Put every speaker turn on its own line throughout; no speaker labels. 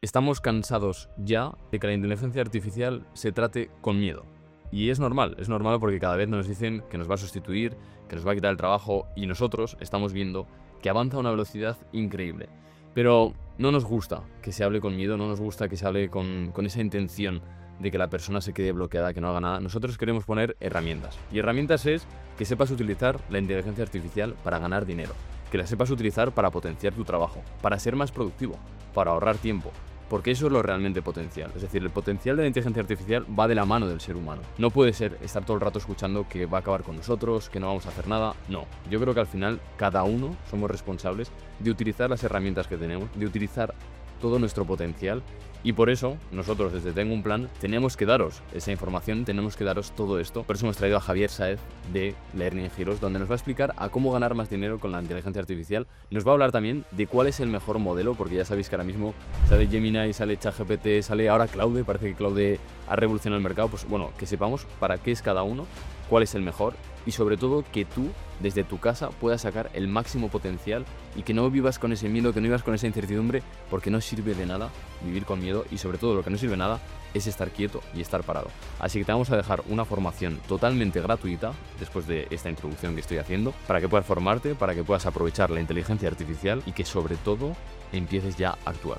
Estamos cansados ya de que la inteligencia artificial se trate con miedo. Y es normal porque cada vez nos dicen que nos va a sustituir, que nos va a quitar el trabajo, y nosotros estamos viendo que avanza a una velocidad increíble. Pero no nos gusta que se hable con miedo, no nos gusta que se hable con esa intención de que la persona se quede bloqueada, que no haga nada. Nosotros queremos poner herramientas. Y herramientas es que sepas utilizar la inteligencia artificial para ganar dinero, que la sepas utilizar para potenciar tu trabajo, para ser más productivo, para ahorrar tiempo. Porque eso es lo realmente potencial. Es decir, el potencial de la inteligencia artificial va de la mano del ser humano. No puede ser estar todo el rato escuchando que va a acabar con nosotros, que no vamos a hacer nada. No. Yo creo que al final cada uno somos responsables de utilizar las herramientas que tenemos, de utilizar todo nuestro potencial. Y por eso, nosotros desde Tengo un Plan tenemos que daros esa información, tenemos que daros todo esto. Por eso hemos traído a Javier Sáez de Learning Heroes, donde nos va a explicar a cómo ganar más dinero con la inteligencia artificial. Nos va a hablar también de cuál es el mejor modelo, porque ya sabéis que ahora mismo sale Gemini, sale ChatGPT, sale ahora Claude, parece que Claude ha revolucionado el mercado. Pues bueno, que sepamos para qué es cada uno, cuál es el mejor y sobre todo que tú, desde tu casa, puedas sacar el máximo potencial y que no vivas con ese miedo, que no vivas con esa incertidumbre, porque no sirve de nada vivir con miedo y sobre todo lo que no sirve de nada es estar quieto y estar parado. Así que te vamos a dejar una formación totalmente gratuita después de esta introducción que estoy haciendo para que puedas formarte, para que puedas aprovechar la inteligencia artificial y que sobre todo empieces ya a actuar.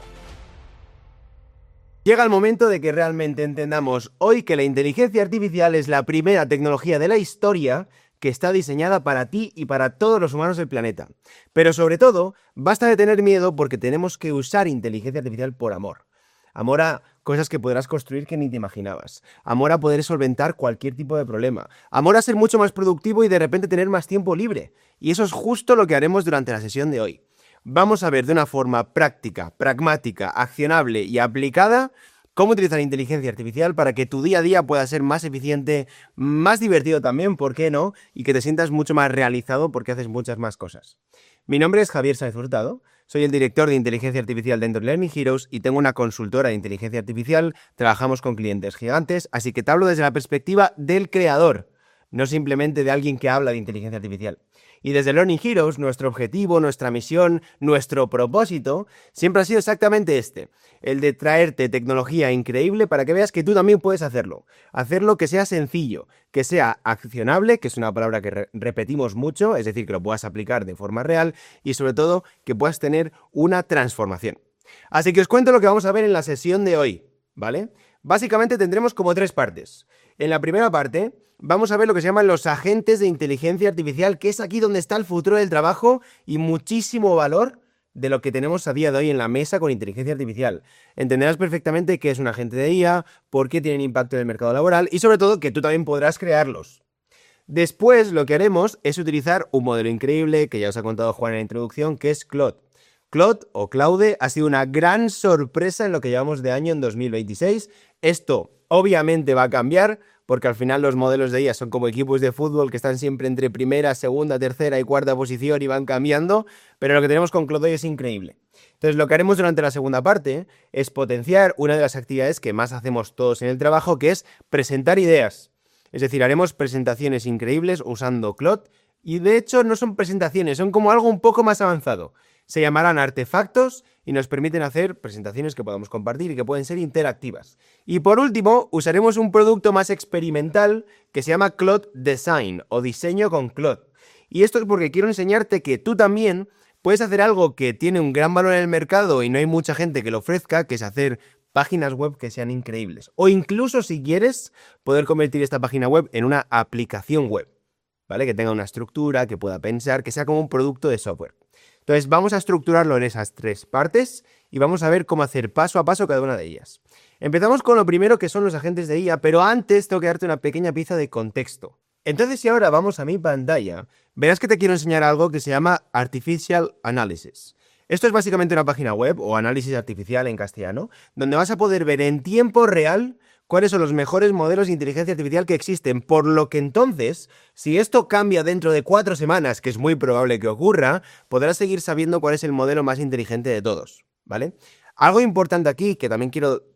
Llega el momento de que realmente entendamos hoy que la inteligencia artificial es la primera tecnología de la historia que está diseñada para ti y para todos los humanos del planeta. Pero sobre todo, basta de tener miedo porque tenemos que usar inteligencia artificial por amor. Amor a cosas que podrás construir que ni te imaginabas. Amor a poder solventar cualquier tipo de problema. Amor a ser mucho más productivo y de repente tener más tiempo libre. Y eso es justo lo que haremos durante la sesión de hoy. Vamos a ver de una forma práctica, pragmática, accionable y aplicada cómo utilizar la inteligencia artificial para que tu día a día pueda ser más eficiente, más divertido también, ¿por qué no? Y que te sientas mucho más realizado porque haces muchas más cosas. Mi nombre es Javier Sáez Hurtado, soy el director de inteligencia artificial dentro de Learning Heroes y tengo una consultora de inteligencia artificial, trabajamos con clientes gigantes, así que te hablo desde la perspectiva del creador, no simplemente de alguien que habla de inteligencia artificial. Y desde Learning Heroes, nuestro objetivo, nuestra misión, nuestro propósito, siempre ha sido exactamente este, el de traerte tecnología increíble para que veas que tú también puedes hacerlo. Hacerlo que sea sencillo, que sea accionable, que es una palabra que repetimos mucho, es decir, que lo puedas aplicar de forma real y sobre todo que puedas tener una transformación. Así que os cuento lo que vamos a ver en la sesión de hoy, ¿vale? Básicamente tendremos como 3 partes. En la primera parte vamos a ver lo que se llaman los agentes de inteligencia artificial, que es aquí donde está el futuro del trabajo y muchísimo valor de lo que tenemos a día de hoy en la mesa con inteligencia artificial. Entenderás perfectamente qué es un agente de IA, por qué tienen impacto en el mercado laboral y sobre todo que tú también podrás crearlos. Después lo que haremos es utilizar un modelo increíble que ya os ha contado Juan en la introducción, que es Claude. Claude o Claude ha sido una gran sorpresa en lo que llevamos de año en 2026. Esto obviamente va a cambiar porque al final los modelos de IA son como equipos de fútbol que están siempre entre primera, segunda, tercera y cuarta posición y van cambiando, pero lo que tenemos con Claude hoy es increíble. Entonces lo que haremos durante la segunda parte es potenciar una de las actividades que más hacemos todos en el trabajo, que es presentar ideas. Es decir, haremos presentaciones increíbles usando Claude y de hecho no son presentaciones, son como algo un poco más avanzado. Se llamarán artefactos y nos permiten hacer presentaciones que podamos compartir y que pueden ser interactivas. Y por último, usaremos un producto más experimental que se llama Claude Design o diseño con Claude. Y esto es porque quiero enseñarte que tú también puedes hacer algo que tiene un gran valor en el mercado y no hay mucha gente que lo ofrezca, que es hacer páginas web que sean increíbles. O incluso, si quieres, poder convertir esta página web en una aplicación web, ¿vale? Que tenga una estructura, que pueda pensar, que sea como un producto de software. Entonces vamos a estructurarlo en esas 3 partes y vamos a ver cómo hacer paso a paso cada una de ellas. Empezamos con lo primero que son los agentes de IA, pero antes tengo que darte una pequeña pieza de contexto. Entonces si ahora vamos a mi pantalla, verás que te quiero enseñar algo que se llama Artificial Analysis. Esto es básicamente una página web o análisis artificial en castellano, donde vas a poder ver en tiempo real cuáles son los mejores modelos de inteligencia artificial que existen, por lo que entonces, si esto cambia dentro de 4 semanas, que es muy probable que ocurra, podrás seguir sabiendo cuál es el modelo más inteligente de todos, ¿vale? Algo importante aquí, que también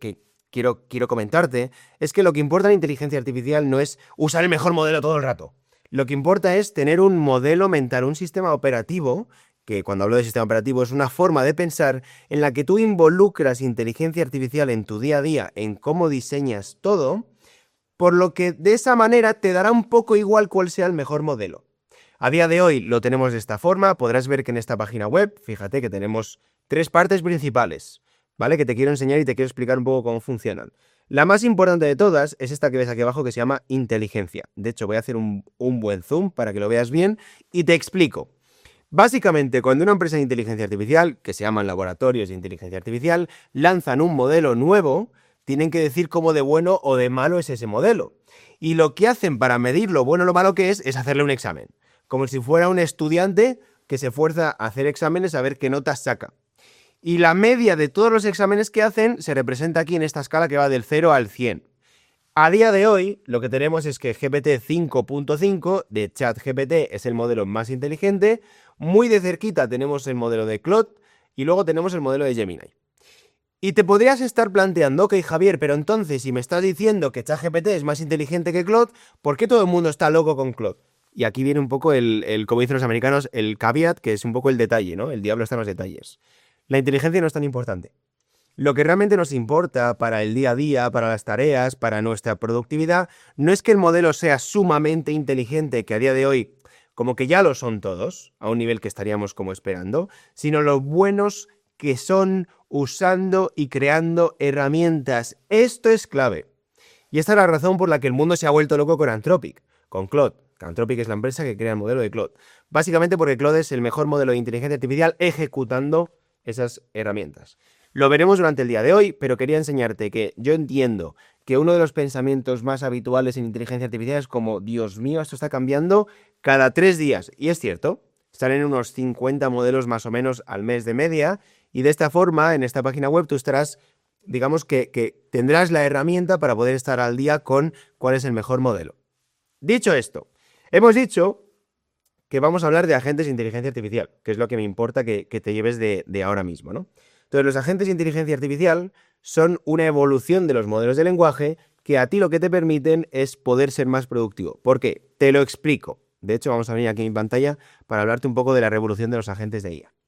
quiero comentarte, es que lo que importa en inteligencia artificial no es usar el mejor modelo todo el rato. Lo que importa es tener un modelo mental, un sistema operativo que cuando hablo de sistema operativo es una forma de pensar en la que tú involucras inteligencia artificial en tu día a día, en cómo diseñas todo, por lo que de esa manera te dará un poco igual cuál sea el mejor modelo. A día de hoy lo tenemos de esta forma, podrás ver que en esta página web, fíjate que tenemos 3 partes principales, ¿vale? Que te quiero enseñar y te quiero explicar un poco cómo funcionan. La más importante de todas es esta que ves aquí abajo que se llama inteligencia. De hecho, voy a hacer un buen zoom para que lo veas bien y te explico. Básicamente, cuando una empresa de inteligencia artificial, que se llaman laboratorios de inteligencia artificial, lanzan un modelo nuevo, tienen que decir cómo de bueno o de malo es ese modelo. Y lo que hacen para medir lo bueno o lo malo que es hacerle un examen. Como si fuera un estudiante que se esfuerza a hacer exámenes a ver qué notas saca. Y la media de todos los exámenes que hacen se representa aquí en esta escala que va del 0 al 100. A día de hoy, lo que tenemos es que GPT 5.5 de ChatGPT es el modelo más inteligente. Muy de cerquita tenemos el modelo de Claude y luego tenemos el modelo de Gemini. Y te podrías estar planteando, ok, Javier, pero entonces si me estás diciendo que ChatGPT es más inteligente que Claude, ¿por qué todo el mundo está loco con Claude? Y aquí viene un poco como dicen los americanos, el caveat, que es un poco el detalle, ¿no? El diablo está en los detalles. La inteligencia no es tan importante. Lo que realmente nos importa para el día a día, para las tareas, para nuestra productividad, no es que el modelo sea sumamente inteligente, que a día de hoy como que ya lo son todos, a un nivel que estaríamos como esperando, sino lo buenos que son usando y creando herramientas. Esto es clave. Y esta es la razón por la que el mundo se ha vuelto loco con Anthropic, con Claude. Anthropic es la empresa que crea el modelo de Claude. Básicamente porque Claude es el mejor modelo de inteligencia artificial ejecutando esas herramientas. Lo veremos durante el día de hoy, pero quería enseñarte que yo entiendo que uno de los pensamientos más habituales en inteligencia artificial es como, Dios mío, esto está cambiando cada 3 días. Y es cierto, salen unos 50 modelos más o menos al mes de media, y de esta forma, en esta página web, tú estarás, digamos que tendrás la herramienta para poder estar al día con cuál es el mejor modelo. Dicho esto, hemos dicho que vamos a hablar de agentes de inteligencia artificial, que es lo que me importa que te lleves de ahora mismo, ¿no? Entonces, los agentes de inteligencia artificial son una evolución de los modelos de lenguaje que a ti lo que te permiten es poder ser más productivo. ¿Por qué? Te lo explico. De hecho, vamos a venir aquí en mi pantalla para hablarte un poco de la revolución de los agentes de IA.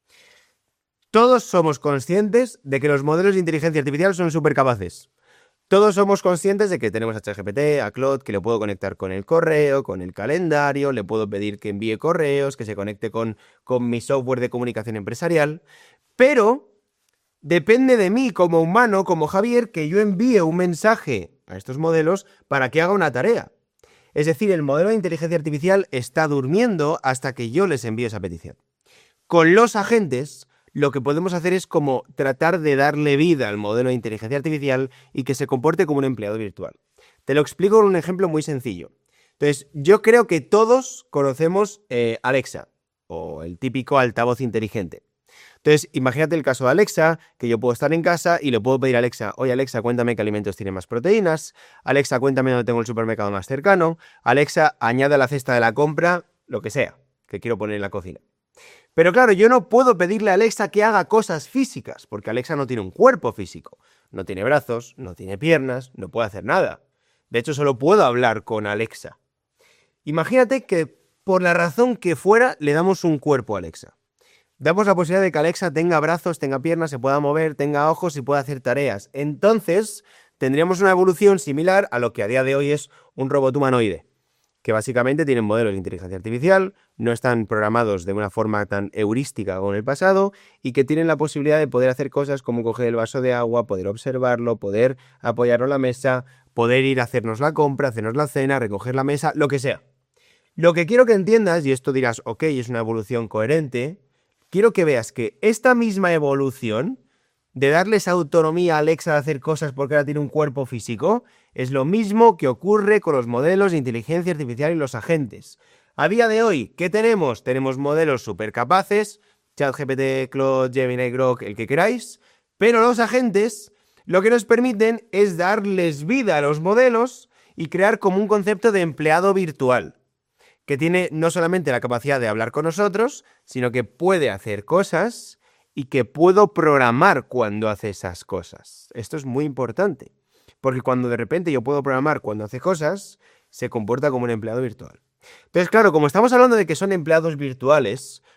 Todos somos conscientes de que los modelos de inteligencia artificial son súper capaces. Todos somos conscientes de que tenemos a ChatGPT, a Claude, que le puedo conectar con el correo, con el calendario, le puedo pedir que envíe correos, que se conecte con mi software de comunicación empresarial, pero depende de mí como humano, como Javier, que yo envíe un mensaje a estos modelos para que haga una tarea. Es decir, el modelo de inteligencia artificial está durmiendo hasta que yo les envíe esa petición. Con los agentes, lo que podemos hacer es como tratar de darle vida al modelo de inteligencia artificial y que se comporte como un empleado virtual. Te lo explico con un ejemplo muy sencillo. Entonces, yo creo que todos conocemos Alexa, o el típico altavoz inteligente. Entonces, imagínate el caso de Alexa, que yo puedo estar en casa y le puedo pedir a Alexa, oye Alexa, cuéntame qué alimentos tienen más proteínas, Alexa, cuéntame dónde tengo el supermercado más cercano, Alexa, añade a la cesta de la compra lo que sea que quiero poner en la cocina. Pero claro, yo no puedo pedirle a Alexa que haga cosas físicas, porque Alexa no tiene un cuerpo físico, no tiene brazos, no tiene piernas, no puede hacer nada. De hecho, solo puedo hablar con Alexa. Imagínate que por la razón que fuera le damos un cuerpo a Alexa. Damos la posibilidad de que Alexa tenga brazos, tenga piernas, se pueda mover, tenga ojos y pueda hacer tareas. Entonces, tendríamos una evolución similar a lo que a día de hoy es un robot humanoide, que básicamente tienen modelos de inteligencia artificial, no están programados de una forma tan heurística como en el pasado y que tienen la posibilidad de poder hacer cosas como coger el vaso de agua, poder observarlo, poder apoyarlo en la mesa, poder ir a hacernos la compra, hacernos la cena, recoger la mesa, lo que sea. Lo que quiero que entiendas, y esto dirás, ok, es una evolución coherente, quiero que veas que esta misma evolución de darles autonomía a Alexa de hacer cosas porque ahora tiene un cuerpo físico es lo mismo que ocurre con los modelos de inteligencia artificial y los agentes. A día de hoy, ¿qué tenemos? Tenemos modelos súper capaces, ChatGPT, Claude, Gemini, Grok, el que queráis, pero los agentes lo que nos permiten es darles vida a los modelos y crear como un concepto de empleado virtual, que tiene no solamente la capacidad de hablar con nosotros, sino que puede hacer cosas y que puedo programar cuando hace esas cosas. Esto es muy importante, porque cuando de repente yo puedo programar cuando hace cosas, se comporta como un empleado virtual. Entonces, claro, como estamos hablando de que son empleados virtuales,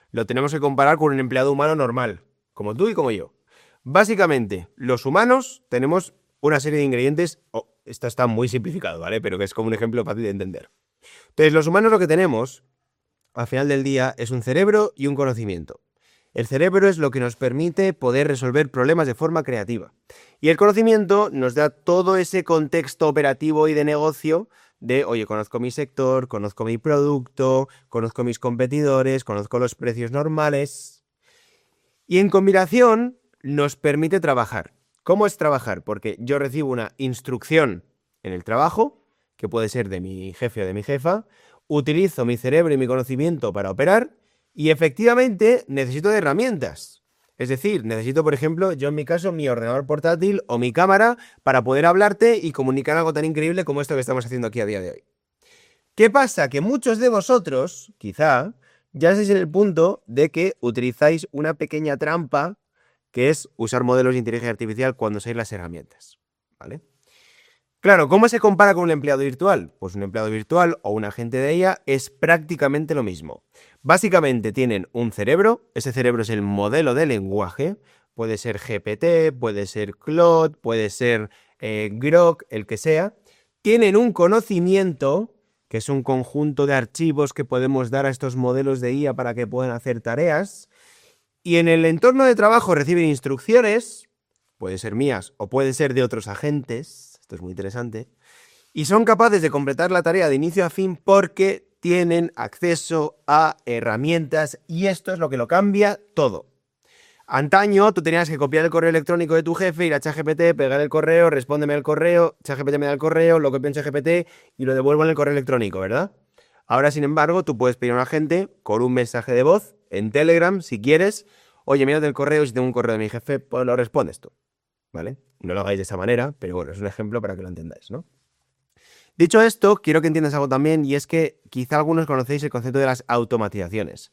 lo tenemos que comparar con un empleado humano normal, como tú y como yo. Básicamente, los humanos tenemos una serie de ingredientes, esto está muy simplificado, ¿vale? Pero que es como un ejemplo fácil de entender. Entonces, los humanos lo que tenemos, al final del día, es un cerebro y un conocimiento. El cerebro es lo que nos permite poder resolver problemas de forma creativa. Y el conocimiento nos da todo ese contexto operativo y de negocio de, oye, conozco mi sector, conozco mi producto, conozco mis competidores, conozco los precios normales. Y en combinación nos permite trabajar. ¿Cómo es trabajar? Porque yo recibo una instrucción en el trabajo, que puede ser de mi jefe o de mi jefa, utilizo mi cerebro y mi conocimiento para operar y efectivamente necesito de herramientas. Es decir, necesito, por ejemplo, yo en mi caso, mi ordenador portátil o mi cámara para poder hablarte y comunicar algo tan increíble como esto que estamos haciendo aquí a día de hoy. ¿Qué pasa? Que muchos de vosotros, quizá, ya estáis en el punto de que utilizáis una pequeña trampa que es usar modelos de inteligencia artificial cuando usáis las herramientas, ¿vale? Claro, ¿cómo se compara con un empleado virtual? Pues un empleado virtual o un agente de IA es prácticamente lo mismo. Básicamente tienen un cerebro, ese cerebro es el modelo de lenguaje, puede ser GPT, puede ser Claude, puede ser Grok, el que sea. Tienen un conocimiento, que es un conjunto de archivos que podemos dar a estos modelos de IA para que puedan hacer tareas. Y en el entorno de trabajo reciben instrucciones, puede ser mías o puede ser de otros agentes, esto es muy interesante, y son capaces de completar la tarea de inicio a fin porque tienen acceso a herramientas y esto es lo que lo cambia todo. Antaño tú tenías que copiar el correo electrónico de tu jefe, ir a ChatGPT, pegar el correo, respóndeme al correo, ChatGPT me da el correo, lo copio en ChatGPT y lo devuelvo en el correo electrónico, ¿verdad? Ahora, sin embargo, tú puedes pedir a un agente con un mensaje de voz en Telegram, si quieres, oye, mírate el correo, si tengo un correo de mi jefe, pues lo respondes tú, ¿vale? No lo hagáis de esa manera, pero bueno, es un ejemplo para que lo entendáis, ¿no? Dicho esto, quiero que entiendas algo también, y es que quizá algunos conocéis el concepto de las automatizaciones.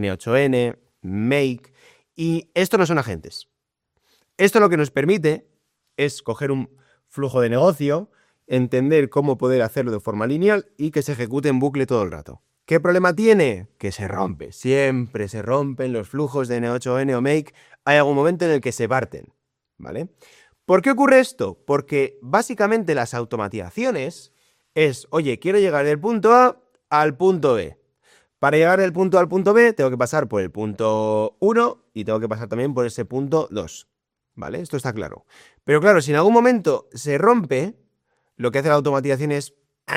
N8N, Make, y esto no son agentes. Esto lo que nos permite es coger un flujo de negocio, entender cómo poder hacerlo de forma lineal y que se ejecute en bucle todo el rato. ¿Qué problema tiene? Que se rompe. Siempre se rompen los flujos de N8N o Make. Hay algún momento en el que se parten, ¿vale? ¿Por qué ocurre esto? Porque básicamente las automatizaciones es, oye, quiero llegar del punto A al punto B. Para llegar del punto A al punto B tengo que pasar por el punto 1 y tengo que pasar también por ese punto 2, ¿vale? Esto está claro. Pero claro, si en algún momento se rompe, lo que hace la automatización es,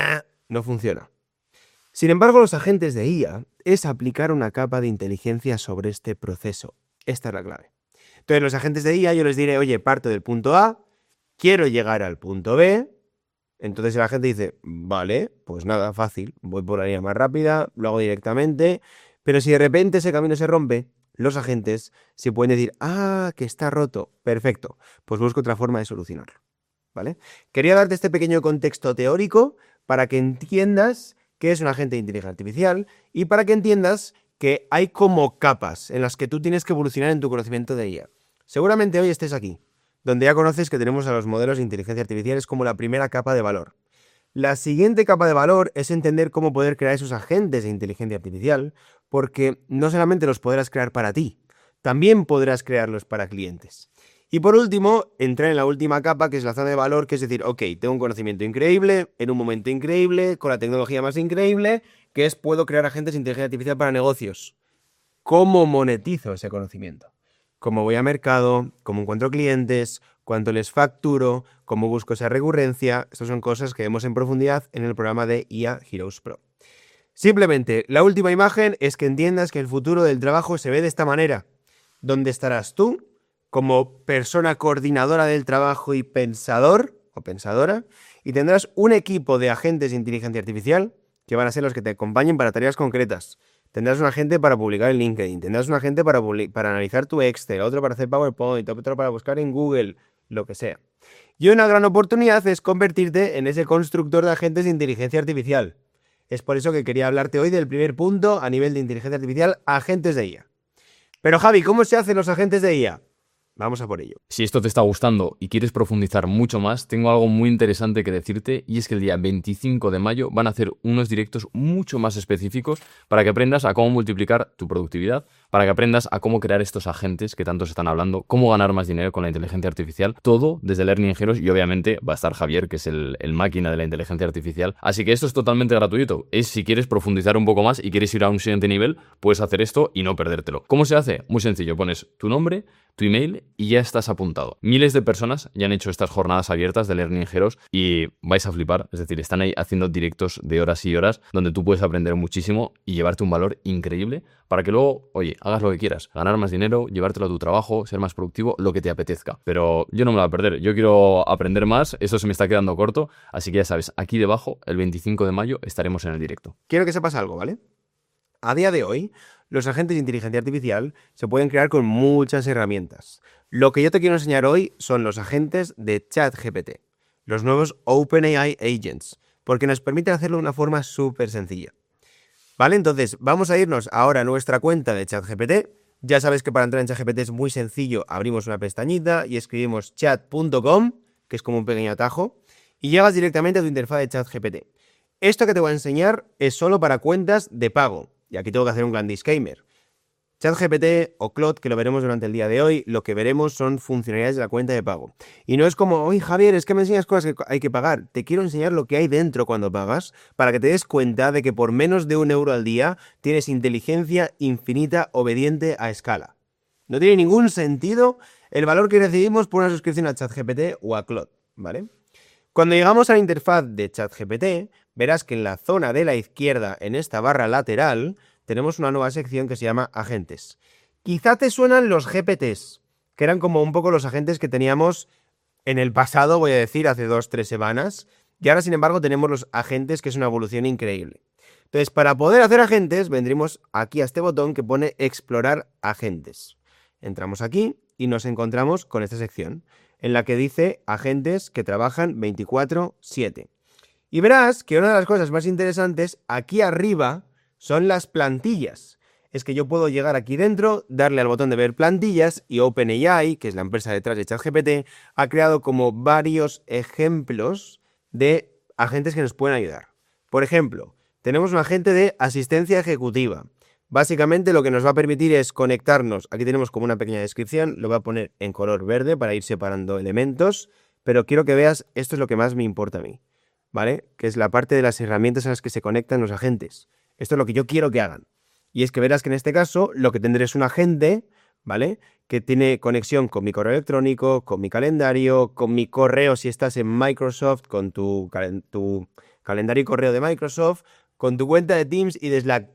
no funciona. Sin embargo, los agentes de IA es aplicar una capa de inteligencia sobre este proceso. Esta es la clave. Entonces, los agentes de IA yo les diré, oye, parto del punto A, quiero llegar al punto B. Entonces el agente dice, vale, pues nada, fácil, voy por la línea más rápida, lo hago directamente. Pero si de repente ese camino se rompe, los agentes se pueden decir, que está roto, perfecto, pues busco otra forma de solucionarlo, ¿vale? Quería darte este pequeño contexto teórico para que entiendas qué es un agente de inteligencia artificial y para que entiendas que hay como capas en las que tú tienes que evolucionar en tu conocimiento de IA. Seguramente hoy estés aquí, donde ya conoces que tenemos a los modelos de inteligencia artificial como la primera capa de valor. La siguiente capa de valor es entender cómo poder crear esos agentes de inteligencia artificial, porque no solamente los podrás crear para ti, también podrás crearlos para clientes. Y por último, entrar en la última capa, que es la zona de valor, que es decir, ok, tengo un conocimiento increíble, en un momento increíble, con la tecnología más increíble, que es puedo crear agentes de inteligencia artificial para negocios. ¿Cómo monetizo ese conocimiento? ¿Cómo voy a mercado? ¿Cómo encuentro clientes? ¿Cuánto les facturo? ¿Cómo busco esa recurrencia? Estas son cosas que vemos en profundidad en el programa de IA Heroes Pro. Simplemente, la última imagen es que entiendas que el futuro del trabajo se ve de esta manera. ¿Dónde estarás tú como persona coordinadora del trabajo y pensador o pensadora? Y tendrás un equipo de agentes de inteligencia artificial que van a ser los que te acompañen para tareas concretas. Tendrás un agente para publicar en LinkedIn, tendrás un agente para analizar tu Excel, otro para hacer PowerPoint, otro para buscar en Google, lo que sea. Y una gran oportunidad es convertirte en ese constructor de agentes de inteligencia artificial. Es por eso que quería hablarte hoy del primer punto a nivel de inteligencia artificial, agentes de IA. Pero Javi, ¿cómo se hacen los agentes de IA? Vamos a por ello.
Si esto te está gustando y quieres profundizar mucho más, tengo algo muy interesante que decirte y es que el día 25 de mayo van a hacer unos directos mucho más específicos para que aprendas a cómo multiplicar tu productividad para que aprendas a cómo crear estos agentes que tanto se están hablando, cómo ganar más dinero con la inteligencia artificial, todo desde Learning Heroes, y obviamente va a estar Javier, que es el máquina de la inteligencia artificial. Así que esto es totalmente gratuito. Es si quieres profundizar un poco más y quieres ir a un siguiente nivel, puedes hacer esto y no perdértelo. ¿Cómo se hace? Muy sencillo, pones tu nombre, tu email y ya estás apuntado. Miles de personas ya han hecho estas jornadas abiertas de Learning Heroes y vais a flipar. Es decir, están ahí haciendo directos de horas y horas donde tú puedes aprender muchísimo y llevarte un valor increíble para que luego, oye, hagas lo que quieras. Ganar más dinero, llevártelo a tu trabajo, ser más productivo, lo que te apetezca. Pero yo no me lo voy a perder. Yo quiero aprender más. Eso se me está quedando corto. Así que ya sabes, aquí debajo, el 25 de mayo, estaremos en el directo.
Quiero que sepas algo, ¿vale? A día de hoy, los agentes de inteligencia artificial se pueden crear con muchas herramientas. Lo que yo te quiero enseñar hoy son los agentes de ChatGPT, los nuevos OpenAI Agents, porque nos permiten hacerlo de una forma súper sencilla. ¿Vale? Entonces, vamos a irnos ahora a nuestra cuenta de ChatGPT. Ya sabes que para entrar en ChatGPT es muy sencillo. Abrimos una pestañita y escribimos chat.com, que es como un pequeño atajo, y llegas directamente a tu interfaz de ChatGPT. Esto que te voy a enseñar es solo para cuentas de pago. Y aquí tengo que hacer un gran disclaimer. ChatGPT o Claude, que lo veremos durante el día de hoy, lo que veremos son funcionalidades de la cuenta de pago. Y no es como, oye Javier, es que me enseñas cosas que hay que pagar. Te quiero enseñar lo que hay dentro cuando pagas, para que te des cuenta de que por menos de €1 al día tienes inteligencia infinita obediente a escala. No tiene ningún sentido el valor que recibimos por una suscripción a ChatGPT o a Claude, ¿vale? Cuando llegamos a la interfaz de ChatGPT, verás que en la zona de la izquierda, en esta barra lateral, tenemos una nueva sección que se llama Agentes. Quizá te suenan los GPTs, que eran como un poco los agentes que teníamos en el pasado, voy a decir, hace 2-3 semanas, y ahora, sin embargo, tenemos los agentes, que es una evolución increíble. Entonces, para poder hacer agentes, vendremos aquí a este botón que pone Explorar agentes. Entramos aquí y nos encontramos con esta sección, en la que dice agentes que trabajan 24/7. Y verás que una de las cosas más interesantes aquí arriba son las plantillas. Es que yo puedo llegar aquí dentro, darle al botón de ver plantillas y OpenAI, que es la empresa detrás de ChatGPT, ha creado como varios ejemplos de agentes que nos pueden ayudar. Por ejemplo, tenemos un agente de asistencia ejecutiva. Básicamente lo que nos va a permitir es conectarnos. Aquí tenemos como una pequeña descripción, lo voy a poner en color verde para ir separando elementos, pero quiero que veas, esto es lo que más me importa a mí, ¿vale? Que es la parte de las herramientas a las que se conectan los agentes. Esto es lo que yo quiero que hagan. Y es que verás que en este caso lo que tendré es un agente, ¿vale? Que tiene conexión con mi correo electrónico, con mi calendario, con mi correo si estás en Microsoft, con tu calendario y correo de Microsoft, con tu cuenta de Teams y de Slack,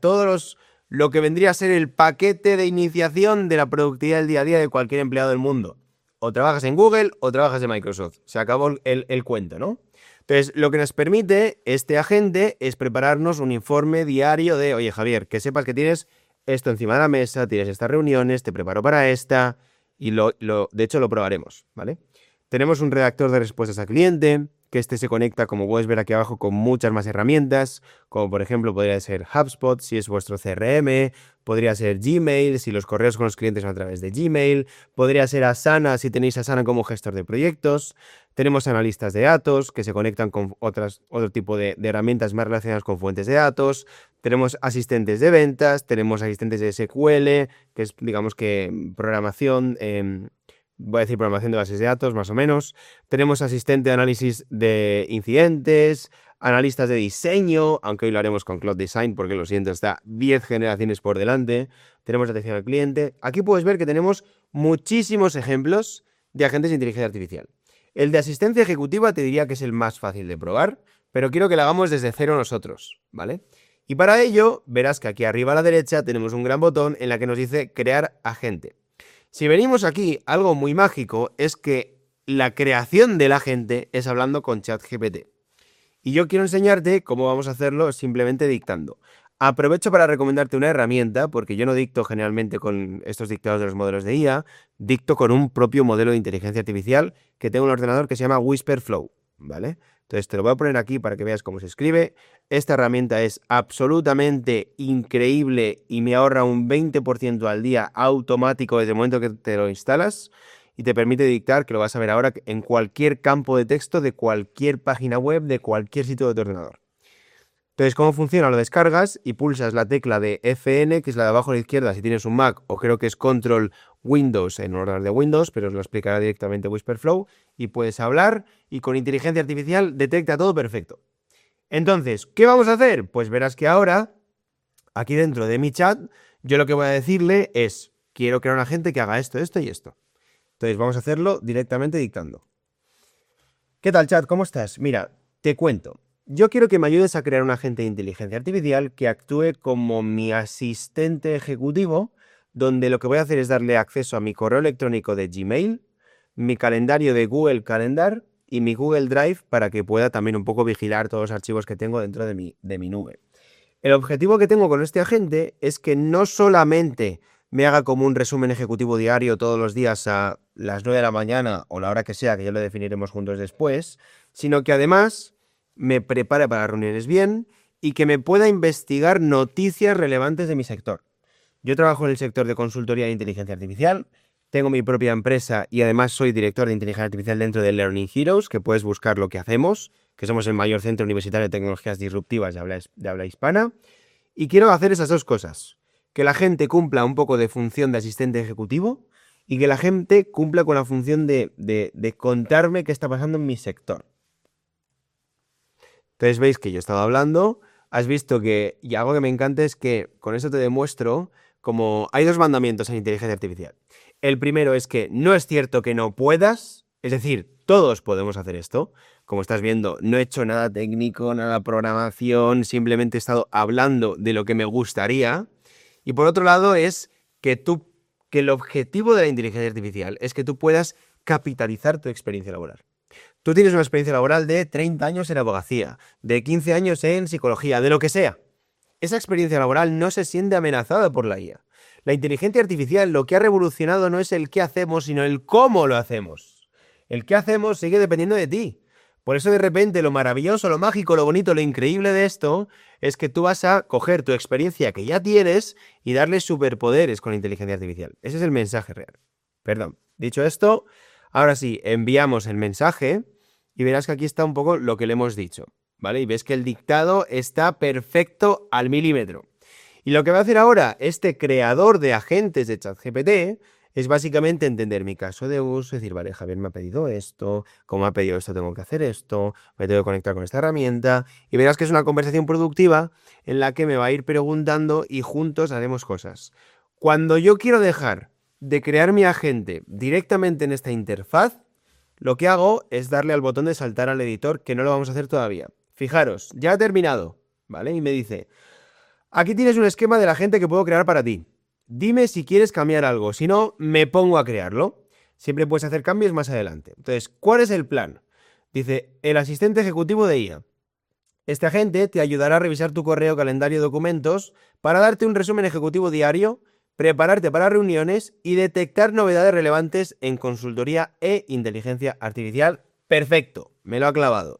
lo que vendría a ser el paquete de iniciación de la productividad del día a día de cualquier empleado del mundo. O trabajas en Google o trabajas en Microsoft. Se acabó el cuento, ¿no? Entonces, lo que nos permite este agente es prepararnos un informe diario de, oye Javier, que sepas que tienes esto encima de la mesa, tienes estas reuniones, te preparo para esta, y de hecho lo probaremos, ¿vale? Tenemos un redactor de respuestas al cliente, que este se conecta, como puedes ver aquí abajo, con muchas más herramientas, como por ejemplo podría ser HubSpot si es vuestro CRM, podría ser Gmail si los correos con los clientes son a través de Gmail, podría ser Asana si tenéis Asana como gestor de proyectos. Tenemos analistas de datos que se conectan con otro tipo de herramientas más relacionadas con fuentes de datos. Tenemos asistentes de ventas, tenemos asistentes de SQL, que es, digamos que, programación, voy a decir programación de bases de datos, más o menos. Tenemos asistente de análisis de incidentes, analistas de diseño, aunque hoy lo haremos con Cloud Design, porque lo siento, está 10 generaciones por delante. Tenemos atención al cliente. Aquí puedes ver que tenemos muchísimos ejemplos de agentes de inteligencia artificial. El de asistencia ejecutiva te diría que es el más fácil de probar, pero quiero que lo hagamos desde cero nosotros, ¿vale? Y para ello, verás que aquí arriba a la derecha tenemos un gran botón en la que nos dice crear agente. Si venimos aquí, algo muy mágico es que la creación del agente es hablando con ChatGPT. Y yo quiero enseñarte cómo vamos a hacerlo simplemente dictando. Aprovecho para recomendarte una herramienta, porque yo no dicto generalmente con estos dictados de los modelos de IA, dicto con un propio modelo de inteligencia artificial que tengo en un ordenador que se llama Whisperflow, ¿vale? Entonces te lo voy a poner aquí para que veas cómo se escribe. Esta herramienta es absolutamente increíble y me ahorra un 20% al día automático desde el momento que te lo instalas y te permite dictar, que lo vas a ver ahora, en cualquier campo de texto de cualquier página web, de cualquier sitio de tu ordenador. Entonces, ¿cómo funciona? Lo descargas y pulsas la tecla de FN, que es la de abajo a la izquierda si tienes un Mac, o creo que es Control Windows en ordenador de Windows, pero os lo explicará directamente Whisperflow, y puedes hablar y con inteligencia artificial detecta todo perfecto. Entonces, ¿qué vamos a hacer? Pues verás que ahora, aquí dentro de mi chat, yo lo que voy a decirle es, quiero crear un agente que haga esto, esto y esto. Entonces, vamos a hacerlo directamente dictando. ¿Qué tal, chat? ¿Cómo estás? Mira, te cuento. Yo quiero que me ayudes a crear un agente de inteligencia artificial que actúe como mi asistente ejecutivo, donde lo que voy a hacer es darle acceso a mi correo electrónico de Gmail, mi calendario de Google Calendar y mi Google Drive para que pueda también un poco vigilar todos los archivos que tengo dentro de mi nube. El objetivo que tengo con este agente es que no solamente me haga como un resumen ejecutivo diario todos los días a las 9 de la mañana o la hora que sea, que ya lo definiremos juntos después, sino que además me prepare para reuniones bien y que me pueda investigar noticias relevantes de mi sector. Yo trabajo en el sector de consultoría de inteligencia artificial, tengo mi propia empresa y además soy director de inteligencia artificial dentro de Learning Heroes, que puedes buscar lo que hacemos, que somos el mayor centro universitario de tecnologías disruptivas de habla hispana, y quiero hacer esas dos cosas, que la gente cumpla un poco de función de asistente ejecutivo y que la gente cumpla con la función de contarme qué está pasando en mi sector. Entonces veis que yo he estado hablando, has visto que, y algo que me encanta es que con esto te demuestro como hay dos mandamientos en inteligencia artificial. El primero es que no es cierto que no puedas, es decir, todos podemos hacer esto. Como estás viendo, no he hecho nada técnico, nada de programación, simplemente he estado hablando de lo que me gustaría. Y por otro lado es que el objetivo de la inteligencia artificial es que tú puedas capitalizar tu experiencia laboral. Tú tienes una experiencia laboral de 30 años en abogacía, de 15 años en psicología, de lo que sea. Esa experiencia laboral no se siente amenazada por la IA. La inteligencia artificial lo que ha revolucionado no es el qué hacemos, sino el cómo lo hacemos. El qué hacemos sigue dependiendo de ti. Por eso de repente lo maravilloso, lo mágico, lo bonito, lo increíble de esto es que tú vas a coger tu experiencia que ya tienes y darle superpoderes con la inteligencia artificial. Ese es el mensaje real. Perdón. Dicho esto, ahora sí, enviamos el mensaje y verás que aquí está un poco lo que le hemos dicho, ¿vale? Y ves que el dictado está perfecto al milímetro. Y lo que va a hacer ahora este creador de agentes de ChatGPT es básicamente entender mi caso de uso, decir, vale, Javier me ha pedido esto, como me ha pedido esto tengo que hacer esto, me tengo que conectar con esta herramienta, y verás que es una conversación productiva en la que me va a ir preguntando y juntos haremos cosas. Cuando yo quiero dejar de crear mi agente directamente en esta interfaz, lo que hago es darle al botón de saltar al editor, que no lo vamos a hacer todavía. Fijaros, ya ha terminado, ¿vale? Y me dice, aquí tienes un esquema de la agente que puedo crear para ti. Dime si quieres cambiar algo, si no, me pongo a crearlo. Siempre puedes hacer cambios más adelante. Entonces, ¿cuál es el plan? Dice, el asistente ejecutivo de IA. Este agente te ayudará a revisar tu correo, calendario, documentos para darte un resumen ejecutivo diario, prepararte para reuniones y detectar novedades relevantes en consultoría e inteligencia artificial. Perfecto, me lo ha clavado.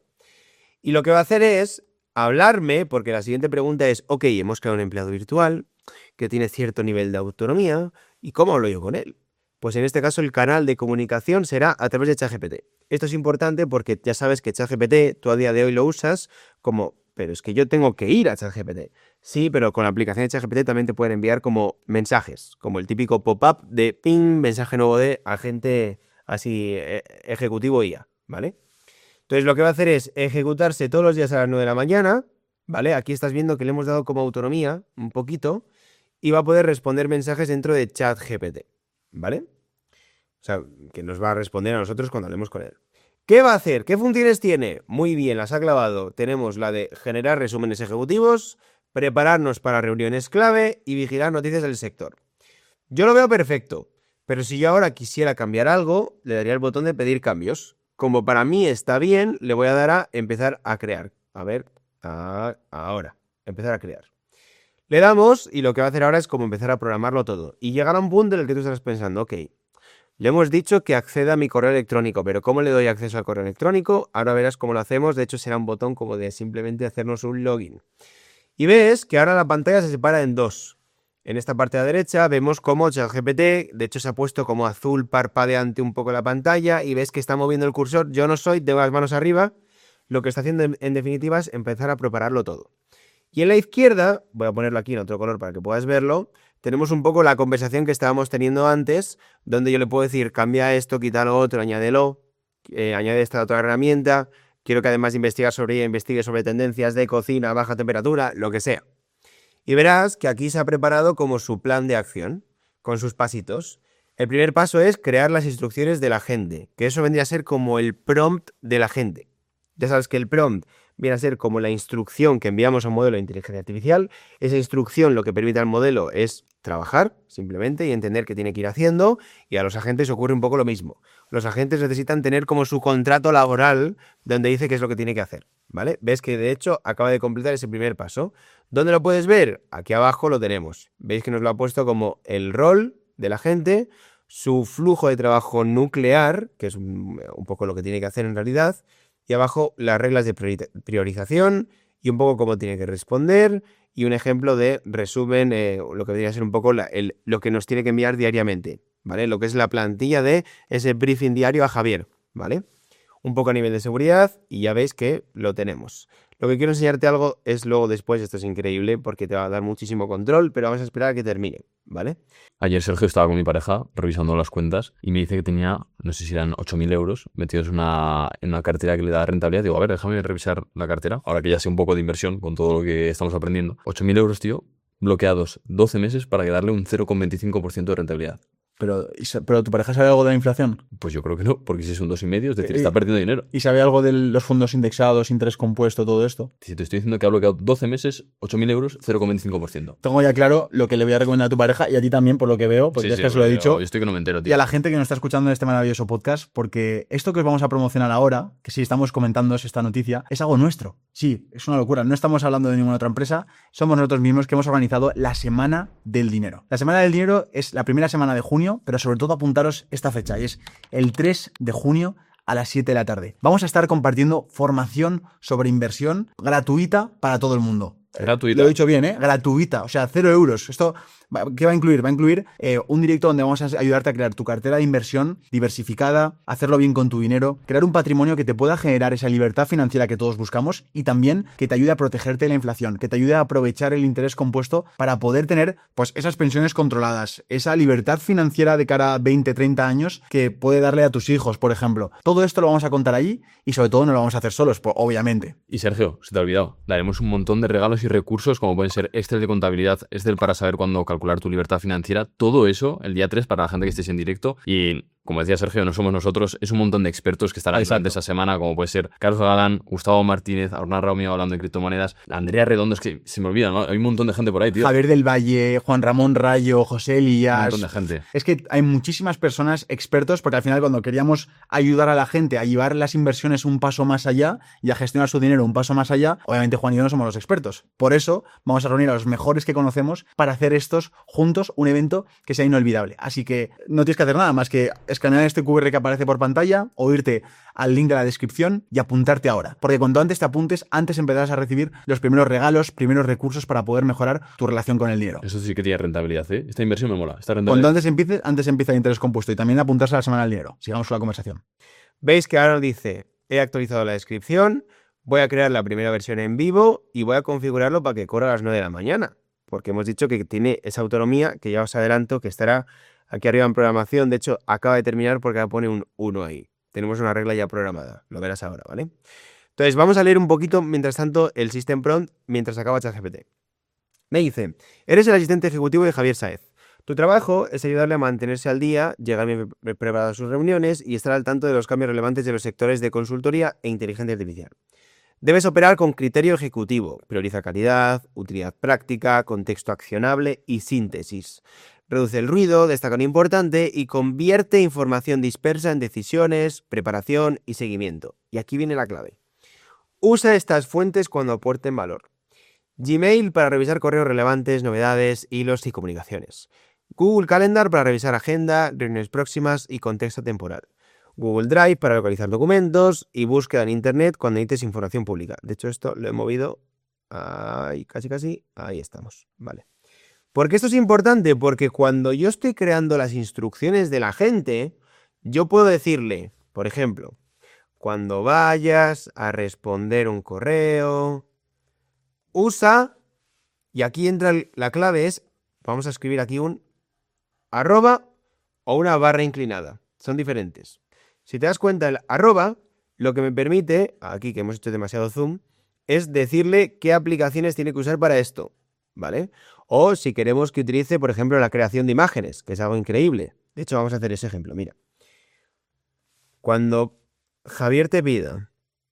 Y lo que va a hacer es hablarme, porque la siguiente pregunta es, ok, hemos creado un empleado virtual que tiene cierto nivel de autonomía, ¿y cómo hablo yo con él? Pues en este caso el canal de comunicación será a través de ChatGPT. Esto es importante porque ya sabes que ChatGPT tú a día de hoy lo usas como, pero es que yo tengo que ir a ChatGPT. Sí, pero con la aplicación de ChatGPT también te pueden enviar como mensajes, como el típico pop-up de ping, mensaje nuevo de agente así ejecutivo IA, ¿vale? Entonces lo que va a hacer es ejecutarse todos los días a las 9 de la mañana, ¿vale? Aquí estás viendo que le hemos dado como autonomía un poquito y va a poder responder mensajes dentro de ChatGPT, ¿vale? O sea, que nos va a responder a nosotros cuando hablemos con él. ¿Qué va a hacer? ¿Qué funciones tiene? Muy bien, las ha clavado. Tenemos la de generar resúmenes ejecutivos, prepararnos para reuniones clave y vigilar noticias del sector. Yo lo veo perfecto, pero si yo ahora quisiera cambiar algo, le daría el botón de pedir cambios. Como para mí está bien, le voy a dar a empezar a crear. A ver, ahora, empezar a crear. Le damos y lo que va a hacer ahora es como empezar a programarlo todo. Y llegará un punto en el que tú estarás pensando, ok, le hemos dicho que acceda a mi correo electrónico, pero ¿cómo le doy acceso al correo electrónico? Ahora verás cómo lo hacemos, de hecho será un botón como de simplemente hacernos un login. Y ves que ahora la pantalla se separa en dos. En esta parte de la derecha vemos cómo ChatGPT, de hecho se ha puesto como azul parpadeante un poco la pantalla y ves que está moviendo el cursor. Yo no soy, tengo las manos arriba. Lo que está haciendo en definitiva es empezar a prepararlo todo. Y en la izquierda, voy a ponerlo aquí en otro color para que puedas verlo, tenemos un poco la conversación que estábamos teniendo antes, donde yo le puedo decir, cambia esto, quita lo otro, añádelo, añade esta otra herramienta, quiero que además investigue sobre tendencias de cocina, baja temperatura, lo que sea. Y verás que aquí se ha preparado como su plan de acción, con sus pasitos. El primer paso es crear las instrucciones de la gente, que eso vendría a ser como el prompt de la gente. Ya sabes que el prompt viene a ser como la instrucción que enviamos a un modelo de inteligencia artificial. Esa instrucción lo que permite al modelo es trabajar, simplemente, y entender qué tiene que ir haciendo, y a los agentes ocurre un poco lo mismo. Los agentes necesitan tener como su contrato laboral donde dice qué es lo que tiene que hacer, ¿vale? Ves que de hecho acaba de completar ese primer paso. ¿Dónde lo puedes ver? Aquí abajo lo tenemos. Veis que nos lo ha puesto como el rol de la gente, su flujo de trabajo nuclear, que es un poco lo que tiene que hacer en realidad, y abajo las reglas de priorización y un poco cómo tiene que responder y un ejemplo de resumen, lo que debería ser un poco lo que nos tiene que enviar diariamente, ¿vale? Lo que es la plantilla de ese briefing diario a Javier, ¿vale? Un poco a nivel de seguridad y ya veis que lo tenemos. Lo que quiero enseñarte algo es luego después, esto es increíble porque te va a dar muchísimo control, pero vamos a esperar a que termine, ¿vale?
Ayer Sergio estaba con mi pareja revisando las cuentas y me dice que tenía, no sé si eran 8.000 euros metidos en una cartera que le da rentabilidad. Digo, a ver, déjame revisar la cartera, ahora que ya sé un poco de inversión con todo lo que estamos aprendiendo. 8.000 euros, tío, bloqueados 12 meses para darle un 0,25% de rentabilidad.
Pero ¿tu pareja sabe algo de la inflación?
Pues yo creo que no, porque si es un 2,5, es decir, está perdiendo dinero.
¿Y sabe algo de los fondos indexados, interés compuesto, todo esto?
Si te estoy diciendo que ha bloqueado 12 meses, 8.000 euros, 0,25%.
Tengo ya claro lo que le voy a recomendar a tu pareja y a ti también, por lo que veo, porque
Sí,
es que se lo he dicho.
Yo estoy que no me entero, tío.
Y a la gente que nos está escuchando en este maravilloso podcast, porque esto que os vamos a promocionar ahora, que sí estamos comentando esta noticia, es algo nuestro. Sí, es una locura. No estamos hablando de ninguna otra empresa, somos nosotros mismos que hemos organizado la Semana del Dinero. La Semana del Dinero es la primera semana de junio, pero sobre todo apuntaros esta fecha, y es el 3 de junio a las 7 de la tarde. Vamos a estar compartiendo formación sobre inversión gratuita para todo el mundo.
Gratuita.
Lo he dicho bien, ¿eh? Gratuita, o sea, 0 euros. Esto, ¿qué va a incluir? Va a incluir un directo donde vamos a ayudarte a crear tu cartera de inversión diversificada, hacerlo bien con tu dinero, crear un patrimonio que te pueda generar esa libertad financiera que todos buscamos y también que te ayude a protegerte de la inflación, que te ayude a aprovechar el interés compuesto para poder tener pues esas pensiones controladas, esa libertad financiera de cara a 20, 30 años que puede darle a tus hijos, por ejemplo. Todo esto lo vamos a contar allí y sobre todo no lo vamos a hacer solos, pues, obviamente.
Y Sergio, se te ha olvidado, daremos un montón de regalos y recursos como pueden ser Excel de contabilidad, Excel para saber cuándo calcular tu libertad financiera, todo eso el día 3 para la gente que estéis en directo y... Como decía Sergio, no somos nosotros, es un montón de expertos que estarán durante esa semana, como puede ser Carlos Galán, Gustavo Martínez, Arnal Romeo hablando de criptomonedas, Andrea Redondo, es que se me olvida, ¿no? Hay un montón de gente por ahí, tío.
Javier del Valle, Juan Ramón Rayo, José Elías...
Un montón de gente.
Es que hay muchísimas personas expertos, porque al final cuando queríamos ayudar a la gente a llevar las inversiones un paso más allá y a gestionar su dinero un paso más allá, obviamente Juan y yo no somos los expertos. Por eso vamos a reunir a los mejores que conocemos para hacer estos juntos un evento que sea inolvidable. Así que no tienes que hacer nada más que escanear este QR que aparece por pantalla o irte al link de la descripción y apuntarte ahora. Porque cuanto antes te apuntes, antes empezarás a recibir los primeros regalos, primeros recursos para poder mejorar tu relación con el dinero.
Eso sí que tiene rentabilidad, ¿eh? Esta inversión me mola. Esta rentabilidad.
Cuanto antes empieza el interés compuesto y también apuntarse a la Semana del Dinero. Sigamos con la conversación.
Veis que ahora dice, he actualizado la descripción, voy a crear la primera versión en vivo y voy a configurarlo para que corra a las 9 de la mañana. Porque hemos dicho que tiene esa autonomía que ya os adelanto que estará aquí arriba en programación. De hecho, acaba de terminar porque ahora pone un 1 ahí. Tenemos una regla ya programada. Lo verás ahora, ¿vale? Entonces, vamos a leer un poquito, mientras tanto, el System Prompt mientras acaba ChatGPT. Me dice, eres el asistente ejecutivo de Javier Sáez. Tu trabajo es ayudarle a mantenerse al día, llegar bien preparado a sus reuniones y estar al tanto de los cambios relevantes de los sectores de consultoría e inteligencia artificial. Debes operar con criterio ejecutivo. Prioriza calidad, utilidad práctica, contexto accionable y síntesis. Reduce el ruido, destaca lo importante y convierte información dispersa en decisiones, preparación y seguimiento. Y aquí viene la clave. Usa estas fuentes cuando aporten valor. Gmail para revisar correos relevantes, novedades, hilos y comunicaciones. Google Calendar para revisar agenda, reuniones próximas y contexto temporal. Google Drive para localizar documentos y búsqueda en Internet cuando necesites información pública. De hecho, esto lo he movido casi. Ahí estamos. Vale. ¿Por qué esto es importante? Porque cuando yo estoy creando las instrucciones de la gente, yo puedo decirle, por ejemplo, cuando vayas a responder un correo, usa Y aquí entra la clave es, vamos a escribir aquí un arroba o una barra inclinada. Son diferentes. Si te das cuenta, el arroba lo que me permite, aquí que hemos hecho demasiado zoom, es decirle qué aplicaciones tiene que usar para esto, ¿vale? O si queremos que utilice, por ejemplo, la creación de imágenes, que es algo increíble. De hecho, vamos a hacer ese ejemplo, mira. Cuando Javier te pida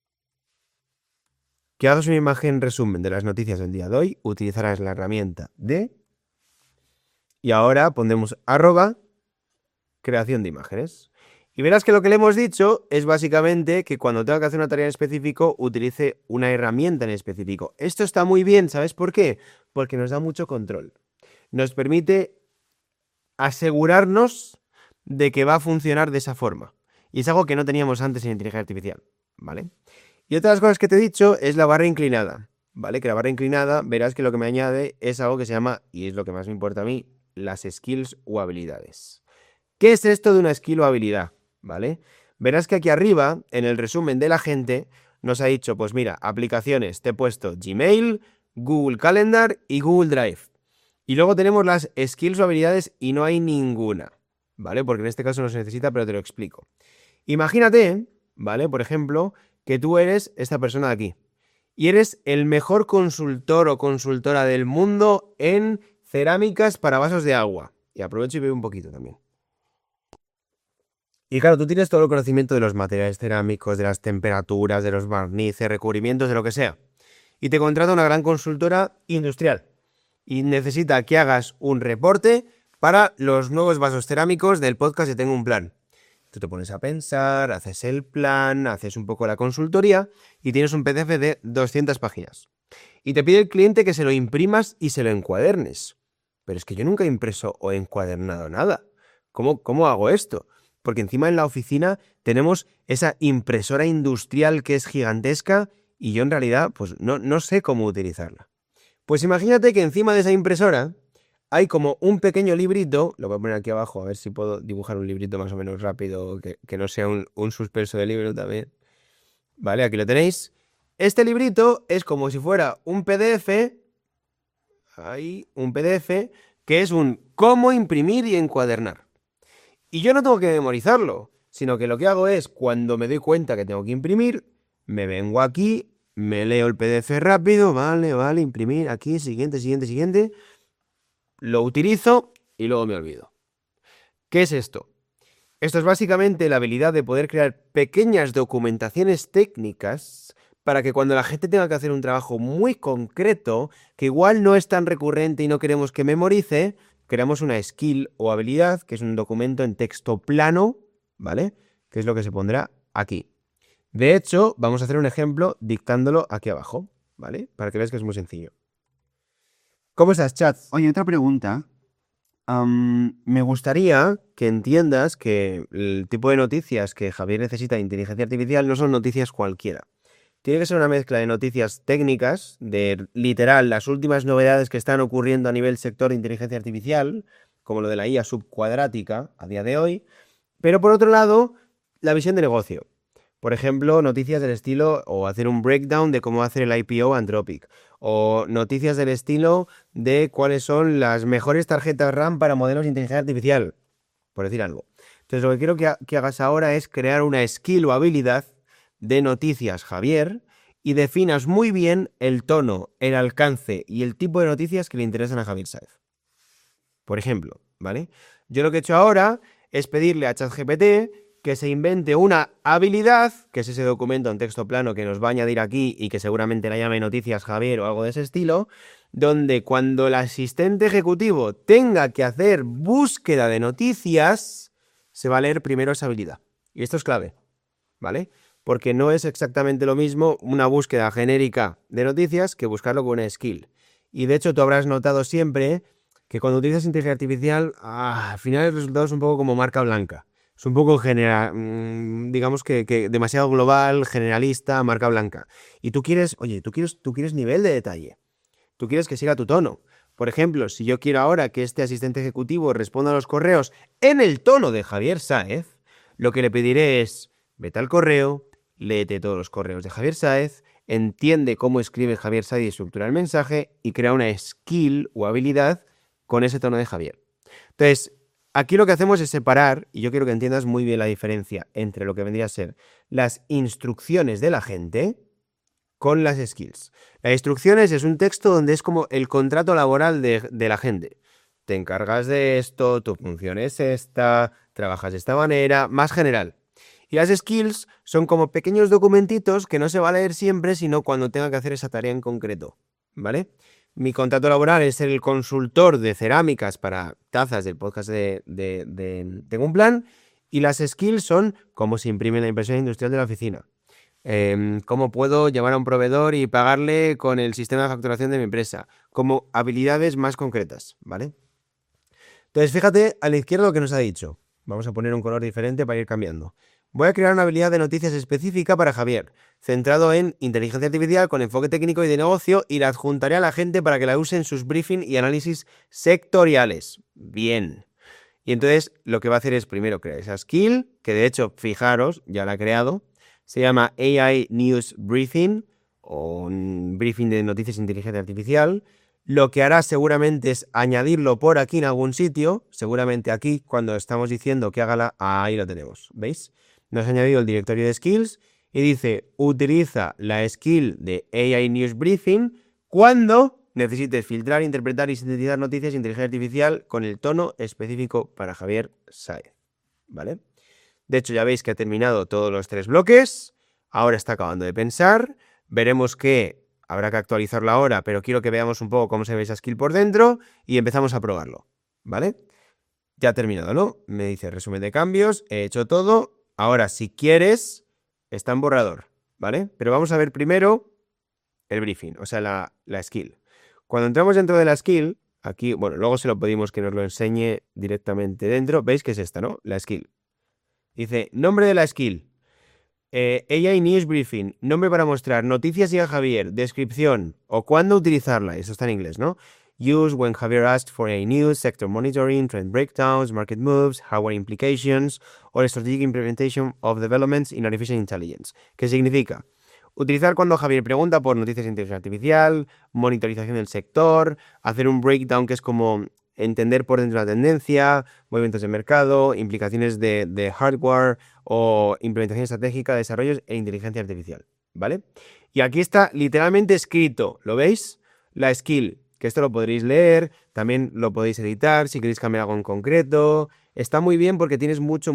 que hagas una imagen resumen de las noticias del día de hoy, utilizarás la herramienta de... Y ahora pondremos arroba creación de imágenes. Y verás que lo que le hemos dicho es básicamente que cuando tenga que hacer una tarea en específico, utilice una herramienta en específico. Esto está muy bien, ¿sabes por qué? Porque nos da mucho control. Nos permite asegurarnos de que va a funcionar de esa forma. Y es algo que no teníamos antes en inteligencia artificial, ¿vale? Y otra de las cosas que te he dicho es la barra inclinada, ¿vale? Que la barra inclinada, verás que lo que me añade es algo que se llama, y es lo que más me importa a mí, las skills o habilidades. ¿Qué es esto de una skill o habilidad? ¿Vale? Verás que aquí arriba, en el resumen de la gente, nos ha dicho, pues mira, aplicaciones, te he puesto Gmail, Google Calendar y Google Drive. Y luego tenemos las skills o habilidades y no hay ninguna, ¿vale? Porque en este caso no se necesita, pero te lo explico. Imagínate, ¿vale? Por ejemplo, que tú eres esta persona de aquí y eres el mejor consultor o consultora del mundo en cerámicas para vasos de agua. Y aprovecho y bebo un poquito también. Y claro, tú tienes todo el conocimiento de los materiales cerámicos, de las temperaturas, de los barnices, recubrimientos, de lo que sea. Y te contrata una gran consultora industrial. Y necesita que hagas un reporte para los nuevos vasos cerámicos del podcast de Tengo un Plan. Tú te pones a pensar, haces el plan, haces un poco la consultoría y tienes un PDF de 200 páginas. Y te pide el cliente que se lo imprimas y se lo encuadernes. Pero es que yo nunca he impreso o encuadernado nada. ¿Cómo hago esto? Porque encima en la oficina tenemos esa impresora industrial que es gigantesca y yo en realidad pues no sé cómo utilizarla. Pues imagínate que encima de esa impresora hay como un pequeño librito, lo voy a poner aquí abajo a ver si puedo dibujar un librito más o menos rápido, que no sea un suspenso de libro también. Vale, aquí lo tenéis. Este librito es como si fuera un PDF, un PDF que es un cómo imprimir y encuadernar. Y yo no tengo que memorizarlo, sino que lo que hago es, cuando me doy cuenta que tengo que imprimir, me vengo aquí, me leo el PDF rápido, vale, imprimir, aquí, siguiente, lo utilizo y luego me olvido. ¿Qué es esto? Esto es básicamente la habilidad de poder crear pequeñas documentaciones técnicas para que cuando la gente tenga que hacer un trabajo muy concreto, que igual no es tan recurrente y no queremos que memorice, creamos una skill o habilidad, que es un documento en texto plano, ¿vale? Que es lo que se pondrá aquí. De hecho, vamos a hacer un ejemplo dictándolo aquí abajo, ¿vale? Para que veas que es muy sencillo. ¿Cómo estás, chat? Oye, otra pregunta. Me gustaría que entiendas que el tipo de noticias que Javier necesita de inteligencia artificial no son noticias cualquiera. Tiene que ser una mezcla de noticias técnicas, de literal las últimas novedades que están ocurriendo a nivel sector de inteligencia artificial, como lo de la IA subcuadrática a día de hoy, pero por otro lado, la visión de negocio. Por ejemplo, noticias del estilo, o hacer un breakdown de cómo hacer el IPO Anthropic, o noticias del estilo de cuáles son las mejores tarjetas RAM para modelos de inteligencia artificial, por decir algo. Entonces, lo que quiero que hagas ahora es crear una skill o habilidad de noticias, Javier, y definas muy bien el tono, el alcance y el tipo de noticias que le interesan a Javier Sáez. Por ejemplo, ¿vale? Yo lo que he hecho ahora es pedirle a ChatGPT que se invente una habilidad, que es ese documento en texto plano que nos va a añadir aquí y que seguramente la llame Noticias Javier o algo de ese estilo, donde cuando el asistente ejecutivo tenga que hacer búsqueda de noticias, se va a leer primero esa habilidad. Y esto es clave, ¿vale? Porque no es exactamente lo mismo una búsqueda genérica de noticias que buscarlo con una skill. Y de hecho tú habrás notado siempre que cuando utilizas inteligencia artificial, al final el resultado es un poco como marca blanca. Es un poco general, digamos que demasiado global, generalista, marca blanca. Y tú quieres nivel de detalle. Tú quieres que siga tu tono. Por ejemplo, si yo quiero ahora que este asistente ejecutivo responda a los correos en el tono de Javier Sáez, lo que le pediré es, vete al correo, léete todos los correos de Javier Sáez, entiende cómo escribe Javier Saez y estructura el mensaje y crea una skill o habilidad con ese tono de Javier. Entonces, aquí lo que hacemos es separar, y yo quiero que entiendas muy bien la diferencia entre lo que vendría a ser las instrucciones de la gente con las skills. Las instrucciones es un texto donde es como el contrato laboral de la gente. Te encargas de esto, tu función es esta, trabajas de esta manera, más general. Y las skills son como pequeños documentitos que no se va a leer siempre, sino cuando tenga que hacer esa tarea en concreto, ¿vale? Mi contrato laboral es ser el consultor de cerámicas para tazas del podcast Tengo un Plan, y las skills son cómo se imprime la impresora industrial de la oficina. Cómo puedo llamar a un proveedor y pagarle con el sistema de facturación de mi empresa, como habilidades más concretas, ¿vale? Entonces, fíjate a la izquierda lo que nos ha dicho. Vamos a poner un color diferente para ir cambiando. Voy a crear una habilidad de noticias específica para Javier, centrado en inteligencia artificial con enfoque técnico y de negocio, y la adjuntaré a la gente para que la use en sus briefing y análisis sectoriales. Bien. Y entonces lo que va a hacer es primero crear esa skill, que de hecho, fijaros, ya la ha creado. Se llama AI News Briefing, o un briefing de noticias e inteligencia artificial. Lo que hará seguramente es añadirlo por aquí en algún sitio, seguramente aquí, cuando estamos diciendo que hágala, ahí lo tenemos, ¿veis? Nos ha añadido el directorio de skills y dice, utiliza la skill de AI News Briefing cuando necesites filtrar, interpretar y sintetizar noticias de inteligencia artificial con el tono específico para Javier Saez, ¿vale? De hecho, ya veis que ha terminado todos los 3 bloques, ahora está acabando de pensar, veremos que habrá que actualizarlo ahora, pero quiero que veamos un poco cómo se ve esa skill por dentro y empezamos a probarlo, ¿vale? Ya ha terminado, ¿no? Me dice resumen de cambios, he hecho todo, ahora si quieres, está en borrador, ¿vale? Pero vamos a ver primero el briefing, o sea, la skill. Cuando entramos dentro de la skill, aquí, bueno, luego se lo pedimos que nos lo enseñe directamente dentro, veis que es esta, ¿no? La skill. Dice, nombre de la skill, AI News Briefing, nombre para mostrar, noticias y a Javier, descripción, o cuándo utilizarla, eso está en inglés, ¿no? Use when Javier asked for AI news, sector monitoring, trend breakdowns, market moves, hardware implications, or strategic implementation of developments in artificial intelligence. ¿Qué significa? Utilizar cuando Javier pregunta por noticias de inteligencia artificial, monitorización del sector, hacer un breakdown que es como entender por dentro la tendencia, movimientos de mercado, implicaciones de hardware o implementación estratégica, desarrollos e inteligencia artificial, ¿vale? Y aquí está literalmente escrito, ¿lo veis? La skill, que esto lo podréis leer, también lo podéis editar si queréis cambiar algo en concreto. Está muy bien porque tienes mucho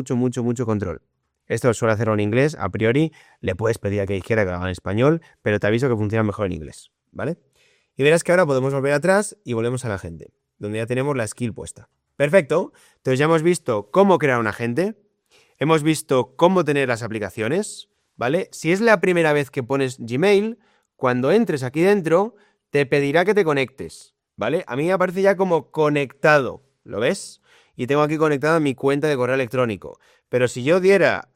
control. Esto lo suele hacerlo en inglés, a priori le puedes pedir a que dijera que lo haga en español, pero te aviso que funciona mejor en inglés, ¿vale? Y verás que ahora podemos volver atrás y volvemos a la agente, donde ya tenemos la skill puesta. Perfecto, entonces ya hemos visto cómo crear un agente, hemos visto cómo tener las aplicaciones, ¿vale? Si es la primera vez que pones Gmail, cuando entres aquí dentro, te pedirá que te conectes, ¿vale? A mí me aparece ya como conectado, ¿lo ves? Y tengo aquí conectada mi cuenta de correo electrónico. Pero si yo diera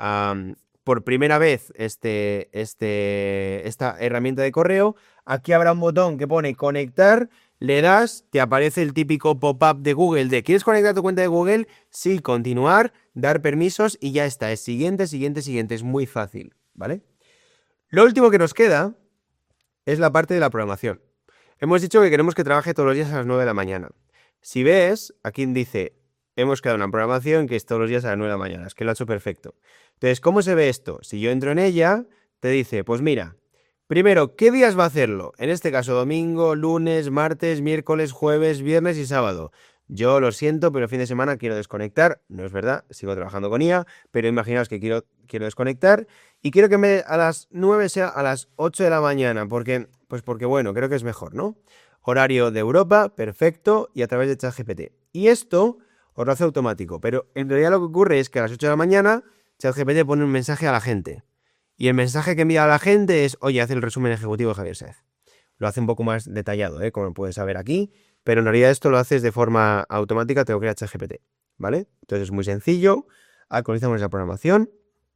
por primera vez esta herramienta de correo, aquí habrá un botón que pone conectar, le das, te aparece el típico pop-up de Google de ¿quieres conectar tu cuenta de Google? Sí, continuar, dar permisos y ya está. Es siguiente, es muy fácil, ¿vale? Lo último que nos queda es la parte de la programación. Hemos dicho que queremos que trabaje todos los días a las 9 de la mañana. Si ves, aquí dice, hemos creado una programación que es todos los días a las 9 de la mañana. Es que lo ha hecho perfecto. Entonces, ¿cómo se ve esto? Si yo entro en ella, te dice, pues mira, primero, ¿qué días va a hacerlo? En este caso, domingo, lunes, martes, miércoles, jueves, viernes y sábado. Yo lo siento, pero el fin de semana quiero desconectar. No es verdad, sigo trabajando con IA, pero imaginaos que quiero desconectar y quiero que en vez de a las 9 sea a las 8 de la mañana, porque bueno, creo que es mejor, ¿no? Horario de Europa, perfecto, y a través de ChatGPT. Y esto os lo hace automático, pero en realidad lo que ocurre es que a las 8 de la mañana ChatGPT pone un mensaje a la gente. Y el mensaje que envía a la gente es, oye, haz el resumen ejecutivo de Javier Saez. Lo hace un poco más detallado, como puedes saber aquí, pero en realidad esto lo haces de forma automática, tengo que ir a ChatGPT, ¿vale? Entonces es muy sencillo, actualizamos la programación.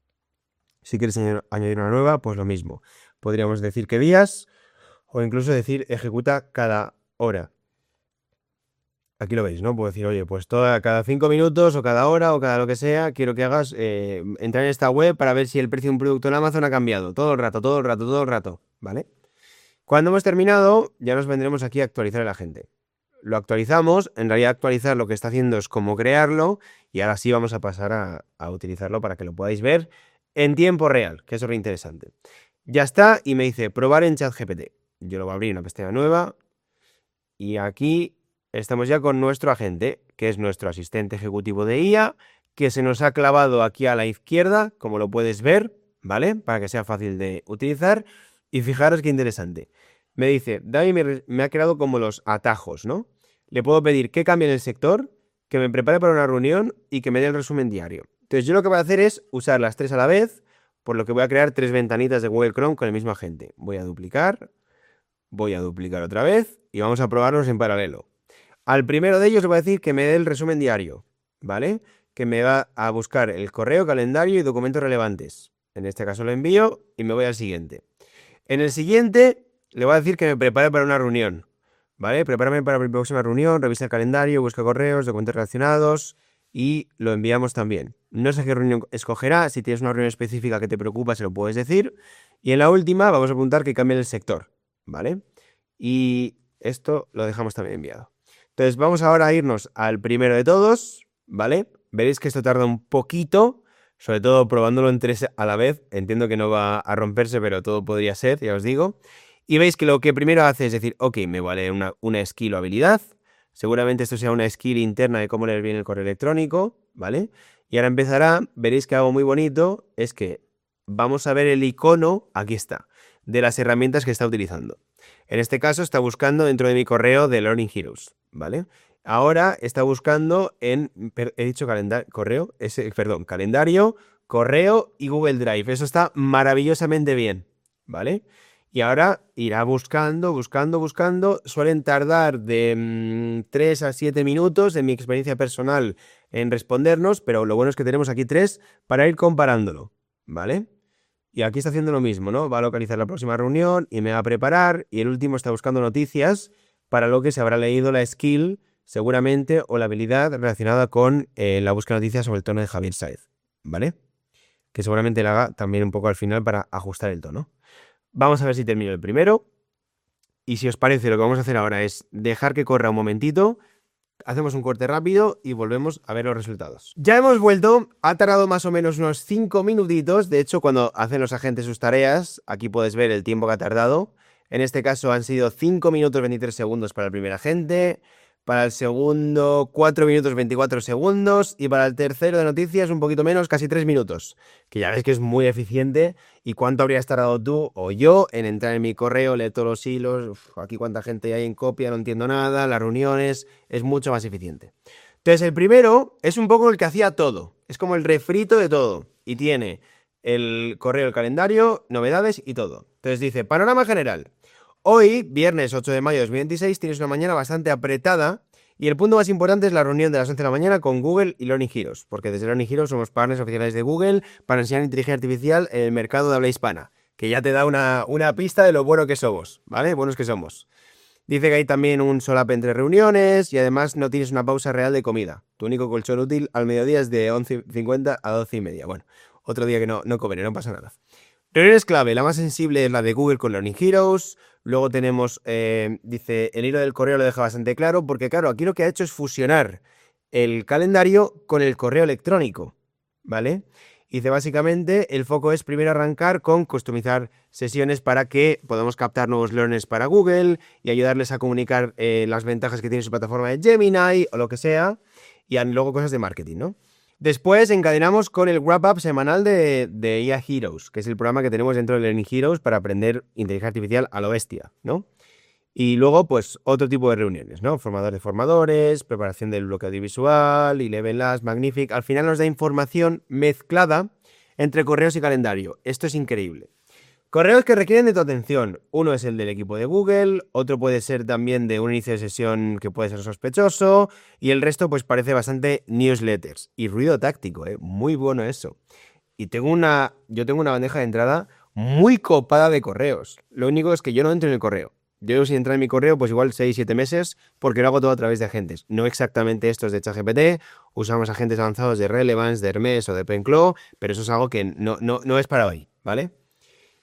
Si quieres añadir una nueva, pues lo mismo. Podríamos decir qué días o incluso decir ejecuta cada hora. Aquí lo veis, ¿no? Puedo decir, oye, pues cada 5 minutos o cada hora o cada lo que sea, quiero que hagas entrar en esta web para ver si el precio de un producto en Amazon ha cambiado. Todo el rato. ¿vale? Cuando hemos terminado, ya nos vendremos aquí a actualizar el agente. Lo actualizamos, en realidad actualizar lo que está haciendo es cómo crearlo y ahora sí vamos a pasar a utilizarlo para que lo podáis ver en tiempo real, que eso es lo interesante. Ya está y me dice probar en ChatGPT. Yo lo voy a abrir en una pestaña nueva y aquí estamos ya con nuestro agente, que es nuestro asistente ejecutivo de IA, que se nos ha clavado aquí a la izquierda, como lo puedes ver, ¿vale? Para que sea fácil de utilizar. Y fijaros qué interesante. Me dice, Dani me ha creado como los atajos, ¿no? Le puedo pedir que cambie en el sector, que me prepare para una reunión y que me dé el resumen diario. Entonces yo lo que voy a hacer es usar las 3 a la vez, por lo que voy a crear 3 ventanitas de Google Chrome con el mismo agente. Voy a duplicar otra vez y vamos a probarlos en paralelo. Al primero de ellos le voy a decir que me dé el resumen diario, ¿vale? Que me va a buscar el correo, calendario y documentos relevantes. En este caso lo envío y me voy al siguiente. En el siguiente le voy a decir que me prepare para una reunión, ¿vale? Prepárame para mi próxima reunión, revisa el calendario, busca correos, documentos relacionados y lo enviamos también. No sé qué reunión escogerá, si tienes una reunión específica que te preocupa se lo puedes decir. Y en la última vamos a apuntar que cambie el sector, ¿vale? Y esto lo dejamos también enviado. Entonces vamos ahora a irnos al primero de todos, ¿vale? Veréis que esto tarda un poquito, sobre todo probándolo en 3 a la vez. Entiendo que no va a romperse, pero todo podría ser, ya os digo. Y veis que lo que primero hace es decir, ok, me vale una skill o habilidad. Seguramente esto sea una skill interna de cómo leer bien el correo electrónico, ¿vale? Y ahora empezará, veréis que algo muy bonito es que vamos a ver el icono, aquí está, de las herramientas que está utilizando. En este caso está buscando dentro de mi correo de Learning Heroes, ¿vale? Ahora está buscando en, he dicho calendario, correo y Google Drive. Eso está maravillosamente bien, ¿vale? Y ahora irá buscando. Suelen tardar de 3 a 7 minutos en mi experiencia personal en respondernos, pero lo bueno es que tenemos aquí 3 para ir comparándolo, ¿vale? Y aquí está haciendo lo mismo, ¿no? Va a localizar la próxima reunión y me va a preparar. Y el último está buscando noticias para lo que se habrá leído la skill, seguramente, o la habilidad relacionada con la búsqueda de noticias sobre el tono de Javier Sáez, ¿vale? Que seguramente la haga también un poco al final para ajustar el tono. Vamos a ver si termino el primero. Y si os parece, lo que vamos a hacer ahora es dejar que corra un momentito. Hacemos un corte rápido y volvemos a ver los resultados. Ya hemos vuelto, ha tardado más o menos unos 5 minutitos. De hecho, cuando hacen los agentes sus tareas, aquí puedes ver el tiempo que ha tardado. En este caso han sido 5 minutos 23 segundos para el primer agente, para el segundo 4 minutos 24 segundos y para el tercero de noticias un poquito menos, casi 3 minutos. Que ya ves que es muy eficiente. ¿Y cuánto habrías tardado tú o yo en entrar en mi correo, leer todos los hilos? Uf, aquí cuánta gente hay en copia, no entiendo nada, las reuniones, es mucho más eficiente. Entonces el primero es un poco el que hacía todo, es como el refrito de todo y tiene el correo, el calendario, novedades y todo. Entonces dice, panorama general. Hoy, viernes 8 de mayo de 2026, tienes una mañana bastante apretada y el punto más importante es la reunión de las 11 de la mañana con Google y Learning Heroes, porque desde Learning Heroes somos partners oficiales de Google para enseñar inteligencia artificial en el mercado de habla hispana, que ya te da una pista de lo bueno que somos, ¿vale? Buenos que somos. Dice que hay también un solap entre reuniones y además no tienes una pausa real de comida. Tu único colchón útil al mediodía es de 11:50 a 12:30. Bueno, otro día que no comeré, no pasa nada. Reuniones clave, la más sensible es la de Google con Learning Heroes. Luego tenemos, dice, el hilo del correo lo deja bastante claro, porque claro, aquí lo que ha hecho es fusionar el calendario con el correo electrónico, ¿vale? Dice, básicamente, el foco es primero arrancar con customizar sesiones para que podamos captar nuevos learners para Google y ayudarles a comunicar las ventajas que tiene su plataforma de Gemini o lo que sea, y luego cosas de marketing, ¿no? Después encadenamos con el wrap-up semanal de IA Heroes, que es el programa que tenemos dentro de Learning Heroes para aprender inteligencia artificial a lo bestia, ¿no? Y luego, pues, otro tipo de reuniones, ¿no? Formadores de formadores, preparación del bloque audiovisual, Eleven Labs, Magnific. Al final nos da información mezclada entre correos y calendario. Esto es increíble. Correos que requieren de tu atención. Uno es el del equipo de Google, otro puede ser también de un inicio de sesión que puede ser sospechoso, y el resto pues parece bastante newsletters. Y ruido táctico, muy bueno eso. Y yo tengo una bandeja de entrada muy copada de correos. Lo único es que yo no entro en el correo. Yo llevo sin entrar en mi correo pues igual 6-7 meses porque lo hago todo a través de agentes. No exactamente estos de ChatGPT, usamos agentes avanzados de Relevance, de Hermes o de Penclaw, pero eso es algo que no es para hoy, ¿vale?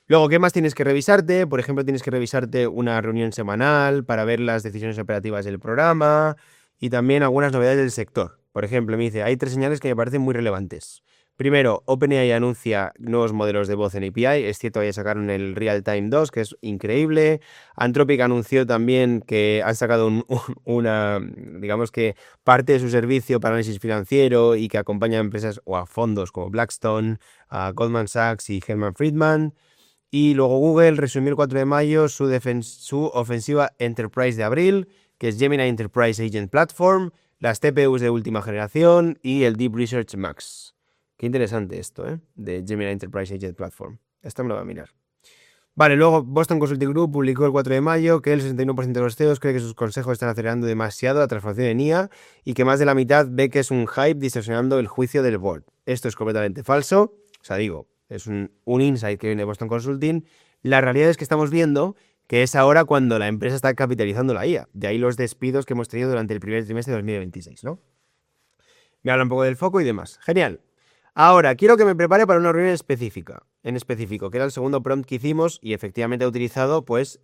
Luego, ¿qué más tienes que revisarte? Por ejemplo, tienes que revisarte una reunión semanal para ver las decisiones operativas del programa y también algunas novedades del sector. Por ejemplo, me dice, hay 3 señales que me parecen muy relevantes. Primero, OpenAI anuncia nuevos modelos de voz en API. Es cierto que ya sacaron el Realtime 2, que es increíble. Anthropic anunció también que han sacado una, digamos que parte de su servicio para análisis financiero y que acompaña a empresas o a fondos como Blackstone, a Goldman Sachs y Herman Friedman. Y luego Google resumió el 4 de mayo su ofensiva Enterprise de abril, que es Gemini Enterprise Agent Platform, las TPUs de última generación y el Deep Research Max. Qué interesante esto, ¿eh? De Gemini Enterprise Agent Platform. Esta me lo voy a mirar. Vale, luego Boston Consulting Group publicó el 4 de mayo que el 61% de los CEOs cree que sus consejos están acelerando demasiado la transformación en IA y que más de la mitad ve que es un hype distorsionando el juicio del board. Esto es completamente falso. O sea, digo, es un insight que viene de Boston Consulting. La realidad es que estamos viendo que es ahora cuando la empresa está capitalizando la IA. De ahí los despidos que hemos tenido durante el primer trimestre de 2026, ¿no? Me habla un poco del foco y demás. Genial. Ahora, quiero que me prepare para una reunión específica, en específico, que era el segundo prompt que hicimos y efectivamente he utilizado pues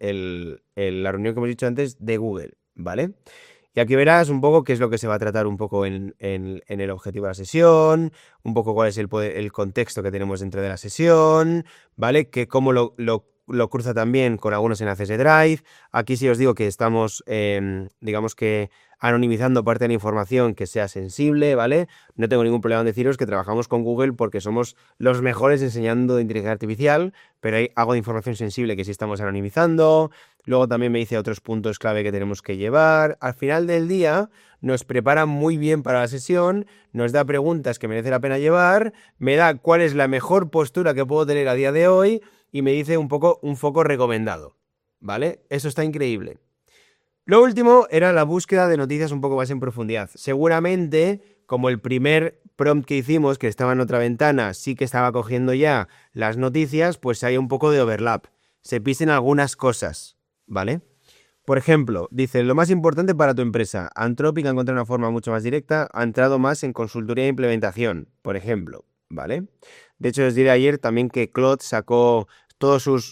la reunión que hemos dicho antes de Google, ¿vale? Y aquí verás un poco qué es lo que se va a tratar un poco en el objetivo de la sesión, un poco cuál es el contexto que tenemos dentro de la sesión, ¿vale? Que cómo lo cruza también con algunos enlaces de Drive. Aquí sí os digo que estamos, digamos que anonimizando parte de la información que sea sensible, ¿vale? No tengo ningún problema en deciros que trabajamos con Google porque somos los mejores enseñando de inteligencia artificial, pero hay algo de información sensible que sí estamos anonimizando. Luego también me dice otros puntos clave que tenemos que llevar. Al final del día nos prepara muy bien para la sesión, nos da preguntas que merece la pena llevar, me da cuál es la mejor postura que puedo tener a día de hoy y me dice un poco un foco recomendado, ¿vale? Eso está increíble. Lo último era la búsqueda de noticias un poco más en profundidad. Seguramente, como el primer prompt que hicimos, que estaba en otra ventana, sí que estaba cogiendo ya las noticias, pues hay un poco de overlap. Se pisen algunas cosas, ¿vale? Por ejemplo, dice, lo más importante para tu empresa, Anthropic ha encontrado una forma mucho más directa, ha entrado más en consultoría e implementación, por ejemplo, ¿vale? De hecho, os diré ayer también que Claude sacó todo su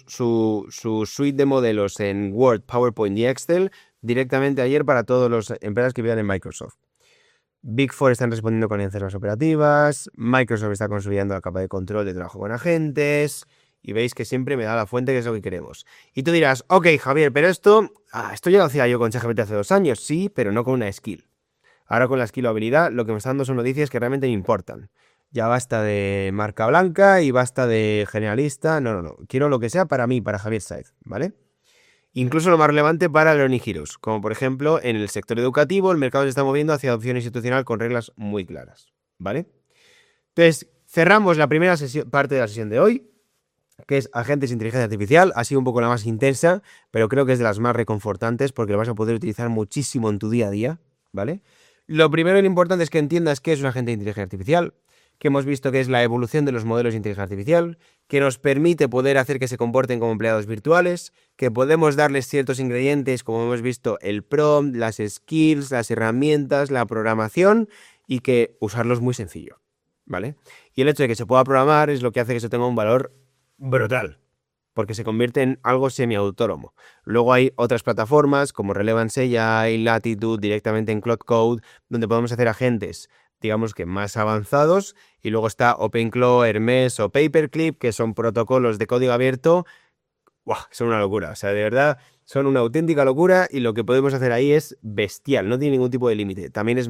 suite de modelos en Word, PowerPoint y Excel directamente ayer para todas las empresas que vivan en Microsoft. Big Four están respondiendo con licencias operativas, Microsoft está consolidando la capa de control de trabajo con agentes, y veis que siempre me da la fuente que es lo que queremos. Y tú dirás, ok, Javier, pero esto ya lo hacía yo con ChatGPT hace 2 años, sí, pero no con una skill. Ahora con la skill o habilidad, lo que me está dando son noticias que realmente me importan. Ya basta de marca blanca y basta de generalista, no. Quiero lo que sea para mí, para Javier Saez, ¿vale? Incluso lo más relevante para Learning Heroes, como por ejemplo en el sector educativo el mercado se está moviendo hacia adopción institucional con reglas muy claras, ¿vale? Entonces, cerramos la primera parte de la sesión de hoy, que es agentes de inteligencia artificial. Ha sido un poco la más intensa, pero creo que es de las más reconfortantes porque lo vas a poder utilizar muchísimo en tu día a día, ¿vale? Lo primero y lo importante es que entiendas qué es un agente de inteligencia artificial, que hemos visto que es la evolución de los modelos de inteligencia artificial, que nos permite poder hacer que se comporten como empleados virtuales, que podemos darles ciertos ingredientes, como hemos visto, el prompt, las skills, las herramientas, la programación, y que usarlos muy sencillo, ¿vale? Y el hecho de que se pueda programar es lo que hace que eso tenga un valor brutal, porque se convierte en algo semiautónomo. Luego hay otras plataformas como Relevance AI, Latitude, directamente en Cloud Code, donde podemos hacer agentes, digamos que más avanzados, y luego está OpenClaw, Hermes o Paperclip, que son protocolos de código abierto. ¡Buah! Son una locura, o sea, de verdad, son una auténtica locura y lo que podemos hacer ahí es bestial, no tiene ningún tipo de límite. También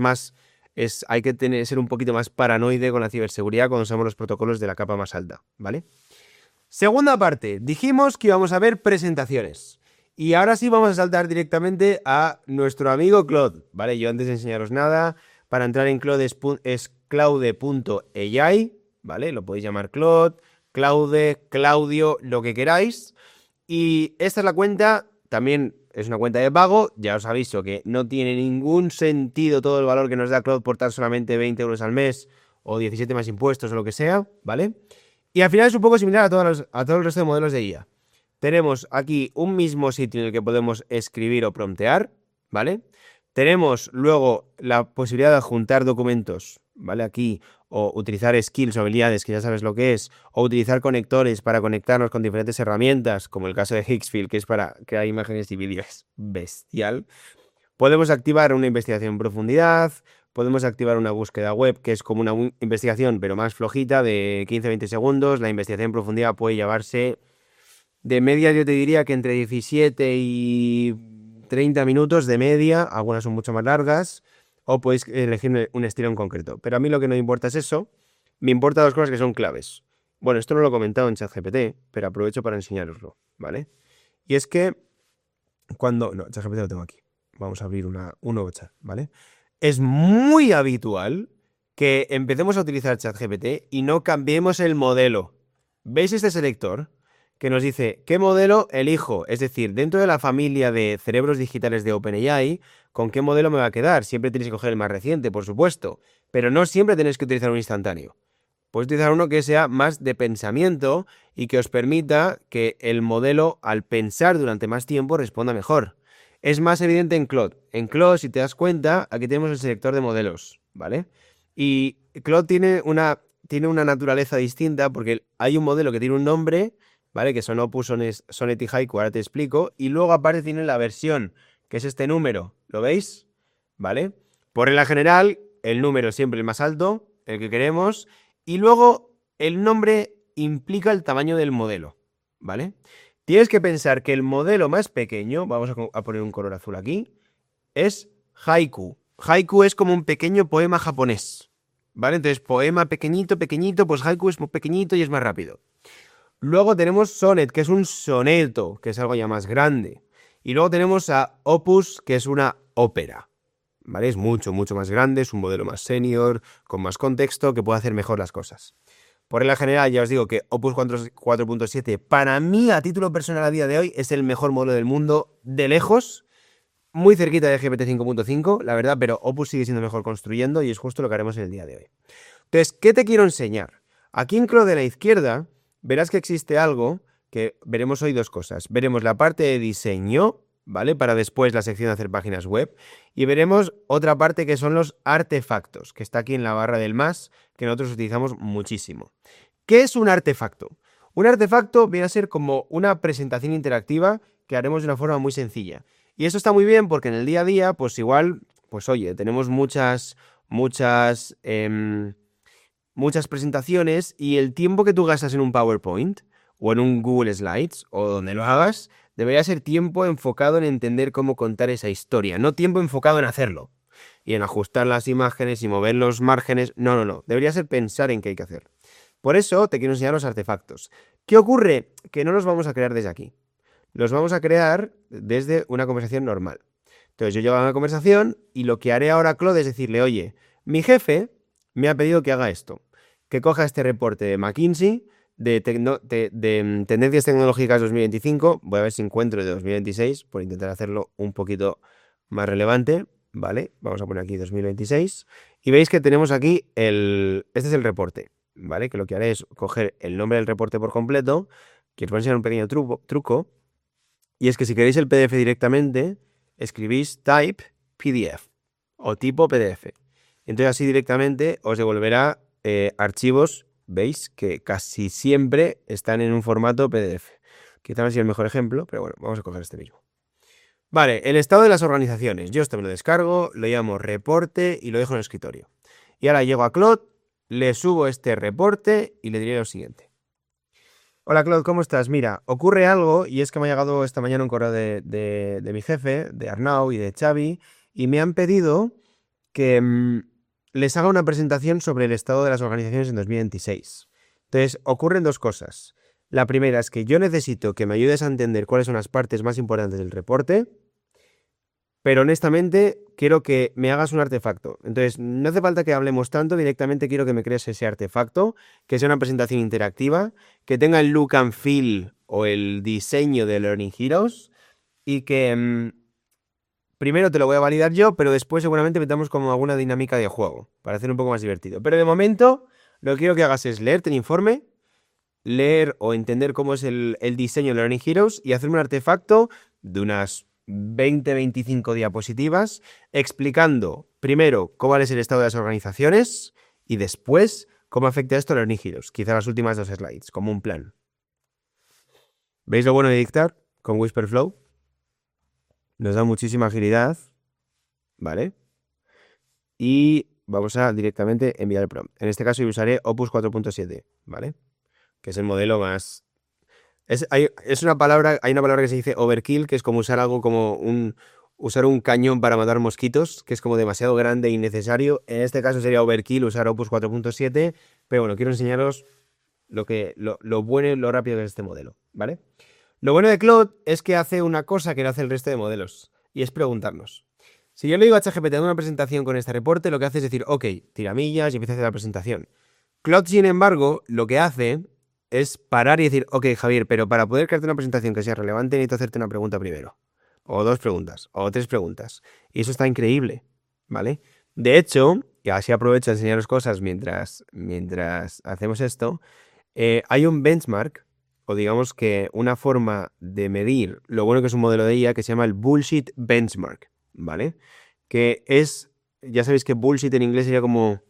hay que ser un poquito más paranoide con la ciberseguridad cuando usamos los protocolos de la capa más alta, ¿vale? Segunda parte, dijimos que íbamos a ver presentaciones. Y ahora sí vamos a saltar directamente a nuestro amigo Claude, ¿vale? Yo antes de enseñaros nada, para entrar en Claude es claude.ai, ¿vale? Lo podéis llamar Claude, Claudio, lo que queráis. Y esta es la cuenta, también es una cuenta de pago, ya os aviso que no tiene ningún sentido todo el valor que nos da Claude por tan solamente 20 euros al mes o 17 más impuestos o lo que sea, ¿vale? Y al final es un poco similar a todo el resto de modelos de IA. Tenemos aquí un mismo sitio en el que podemos escribir o promptear, ¿vale? Tenemos luego la posibilidad de adjuntar documentos, ¿vale? Aquí, o utilizar skills o habilidades, que ya sabes lo que es, o utilizar conectores para conectarnos con diferentes herramientas, como el caso de Higgsfield, que es para crear imágenes y vídeos bestial. Podemos activar una investigación en profundidad, podemos activar una búsqueda web, que es como una investigación, pero más flojita, de 15-20 segundos. La investigación en profundidad puede llevarse de media, yo te diría que entre 17 y 30 minutos de media, algunas son mucho más largas, o podéis elegir un estilo en concreto. Pero a mí lo que no me importa es eso, me importan dos cosas que son claves. Bueno, esto no lo he comentado en ChatGPT, pero aprovecho para enseñaroslo, ¿vale? Y es que cuando... No, ChatGPT lo tengo aquí. Vamos a abrir un nuevo chat, ¿vale? Es muy habitual que empecemos a utilizar ChatGPT y no cambiemos el modelo. ¿Veis este selector? Que nos dice qué modelo elijo, es decir, dentro de la familia de cerebros digitales de OpenAI, ¿con qué modelo me va a quedar? Siempre tenéis que coger el más reciente, por supuesto, pero no siempre tenéis que utilizar un instantáneo. Podéis utilizar uno que sea más de pensamiento y que os permita que el modelo, al pensar durante más tiempo, responda mejor. Es más evidente en Claude. En Claude, si te das cuenta, aquí tenemos el selector de modelos, ¿vale? Y Claude tiene una naturaleza distinta porque hay un modelo que tiene un nombre, ¿vale? Que son Opus, Sonnet y Haiku, ahora te explico. Y luego aparte tiene la versión, que es este número, ¿lo veis? ¿Vale? Por regla general, el número es siempre el más alto, el que queremos, y luego el nombre implica el tamaño del modelo, ¿vale? Tienes que pensar que el modelo más pequeño, vamos a poner un color azul aquí, es Haiku. Haiku es como un pequeño poema japonés, ¿vale? Entonces, poema pequeñito, pues Haiku es muy pequeñito y es más rápido. Luego tenemos Sonnet, que es un soneto, que es algo ya más grande. Y luego tenemos a Opus, que es una ópera, ¿vale? Es mucho, mucho más grande, es un modelo más senior, con más contexto, que puede hacer mejor las cosas. Por regla general, ya os digo que Opus 4.7, para mí, a título personal a día de hoy, es el mejor modelo del mundo, de lejos, muy cerquita de GPT 5.5, la verdad, pero Opus sigue siendo mejor construyendo y es justo lo que haremos en el día de hoy. Entonces, ¿qué te quiero enseñar? Aquí en Claude de la izquierda, verás que existe algo que veremos hoy dos cosas. Veremos la parte de diseño, ¿vale? Para después la sección de hacer páginas web. Y veremos otra parte que son los artefactos, que está aquí en la barra del más, que nosotros utilizamos muchísimo. ¿Qué es un artefacto? Un artefacto viene a ser como una presentación interactiva que haremos de una forma muy sencilla. Y eso está muy bien porque en el día a día, pues igual, pues oye, tenemos muchas presentaciones y el tiempo que tú gastas en un PowerPoint o en un Google Slides o donde lo hagas, debería ser tiempo enfocado en entender cómo contar esa historia, no tiempo enfocado en hacerlo y en ajustar las imágenes y mover los márgenes. No. Debería ser pensar en qué hay que hacer. Por eso te quiero enseñar los artefactos. ¿Qué ocurre? Que no los vamos a crear desde aquí. Los vamos a crear desde una conversación normal. Entonces yo llevo a una conversación y lo que haré ahora, Claude, es decirle, oye, mi jefe me ha pedido que haga esto. Que coja este reporte de McKinsey de Tendencias Tecnológicas 2025. Voy a ver si encuentro de 2026 por intentar hacerlo un poquito más relevante, ¿vale? Vamos a poner aquí 2026. Y veis que tenemos aquí este es el reporte, ¿vale? Que lo que haré es coger el nombre del reporte por completo, que os voy a enseñar un pequeño truco. Y es que si queréis el PDF directamente, escribís type PDF o tipo PDF. Entonces así directamente os devolverá archivos, veis que casi siempre están en un formato PDF. Quizá no sea el mejor ejemplo, pero bueno, vamos a coger este mismo. Vale, el estado de las organizaciones. Yo esto me lo descargo, lo llamo reporte y lo dejo en el escritorio. Y ahora llego a Claude, le subo este reporte y le diré lo siguiente. Hola Claude, ¿cómo estás? Mira, ocurre algo y es que me ha llegado esta mañana un correo de mi jefe, de Arnau y de Xavi, y me han pedido que les haga una presentación sobre el estado de las organizaciones en 2026. Entonces, ocurren dos cosas. La primera es que yo necesito que me ayudes a entender cuáles son las partes más importantes del reporte, pero honestamente quiero que me hagas un artefacto. Entonces, no hace falta que hablemos tanto, directamente quiero que me crees ese artefacto, que sea una presentación interactiva, que tenga el look and feel o el diseño de Learning Heroes y que primero te lo voy a validar yo, pero después seguramente metamos como alguna dinámica de juego para hacer un poco más divertido. Pero de momento, lo que quiero que hagas es leerte el informe, leer o entender cómo es el diseño de Learning Heroes y hacer un artefacto de unas 20-25 diapositivas explicando primero cuál es el estado de las organizaciones Y después, ¿cómo afecta esto a Learning Heroes? Quizá las últimas 2 slides, como un plan. ¿Veis lo bueno de dictar con Whisperflow? Nos da muchísima agilidad, ¿vale? Y vamos a directamente enviar el prompt. En este caso yo usaré Opus 4.7, ¿vale? Que es el modelo más... hay una palabra que se dice overkill, que es como usar algo como usar un cañón para matar mosquitos, que es como demasiado grande e innecesario. En este caso sería overkill usar Opus 4.7, pero bueno, quiero enseñaros lo bueno y lo rápido que es este modelo, ¿vale? Lo bueno de Claude es que hace una cosa que no hace el resto de modelos, y es preguntarnos. Si yo le digo a ChatGPT una presentación con este reporte, lo que hace es decir, ok, tiramillas y empieza a hacer la presentación. Claude, sin embargo, lo que hace es parar y decir, ok, Javier, pero para poder crearte una presentación que sea relevante necesito hacerte una pregunta primero. O 2 preguntas, o 3 preguntas. Y eso está increíble, ¿vale? De hecho, y así aprovecho a enseñaros cosas mientras hacemos esto, hay un benchmark, o digamos que una forma de medir lo bueno que es un modelo de IA que se llama el Bullshit Benchmark, ¿vale? Que es, ya sabéis que bullshit en inglés sería como,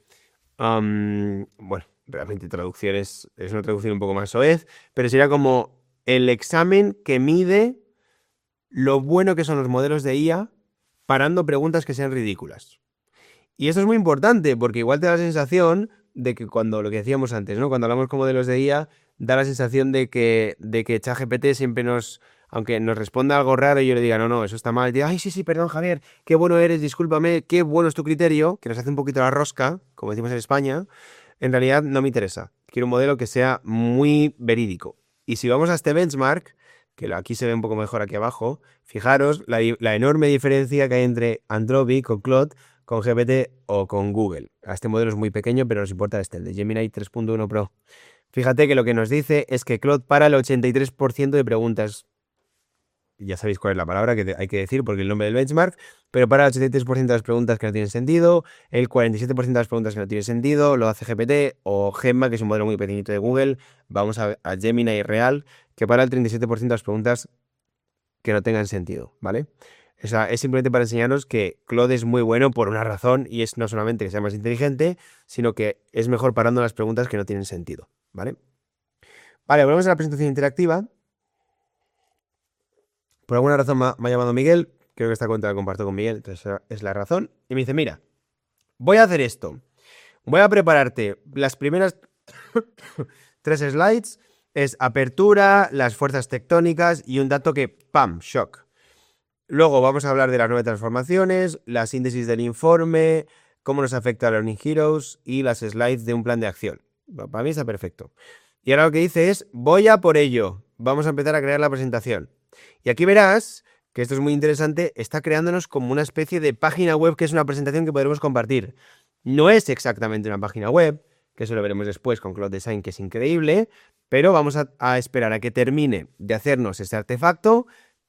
bueno, realmente traducción es una traducción un poco más soez, pero sería como el examen que mide lo bueno que son los modelos de IA parando preguntas que sean ridículas. Y esto es muy importante porque igual te da la sensación de que cuando, lo que decíamos antes, ¿no? Cuando hablamos con modelos de IA, da la sensación de que ChatGPT siempre aunque nos responda algo raro y yo le diga, no, eso está mal, y diga, ay, sí, perdón, Javier, qué bueno eres, discúlpame, qué bueno es tu criterio, que nos hace un poquito la rosca, como decimos en España, en realidad no me interesa. Quiero un modelo que sea muy verídico. Y si vamos a este benchmark, que aquí se ve un poco mejor aquí abajo, fijaros la enorme diferencia que hay entre Anthropic con Claude, con GPT o con Google. Este modelo es muy pequeño, pero nos importa el de Gemini 3.1 Pro. Fíjate que lo que nos dice es que Claude para el 83% de preguntas. Ya sabéis cuál es la palabra que hay que decir porque el nombre del benchmark, pero para el 83% de las preguntas que no tienen sentido, el 47% de las preguntas que no tienen sentido, lo hace GPT o Gemma, que es un modelo muy pequeñito de Google. Vamos a Gemini Real, que para el 37% de las preguntas que no tengan sentido, ¿vale? O sea, es simplemente para enseñaros que Claude es muy bueno por una razón y es no solamente que sea más inteligente, sino que es mejor parando las preguntas que no tienen sentido, ¿vale? Vale, volvemos a la presentación interactiva. Por alguna razón me ha llamado Miguel, creo que esta cuenta la comparto con Miguel, entonces esa es la razón. Y me dice, mira, voy a hacer esto. Voy a prepararte las primeras 3 slides, es apertura, las fuerzas tectónicas y un dato que, ¡pam!, shock. Luego vamos a hablar de las 9 transformaciones, la síntesis del informe, cómo nos afecta a Learning Heroes y las slides de un plan de acción. Para mí está perfecto. Y ahora lo que dice es, voy a por ello. Vamos a empezar a crear la presentación. Y aquí verás que esto es muy interesante, está creándonos como una especie de página web que es una presentación que podremos compartir. No es exactamente una página web, que eso lo veremos después con Claude Design, que es increíble, pero vamos a esperar a que termine de hacernos este artefacto,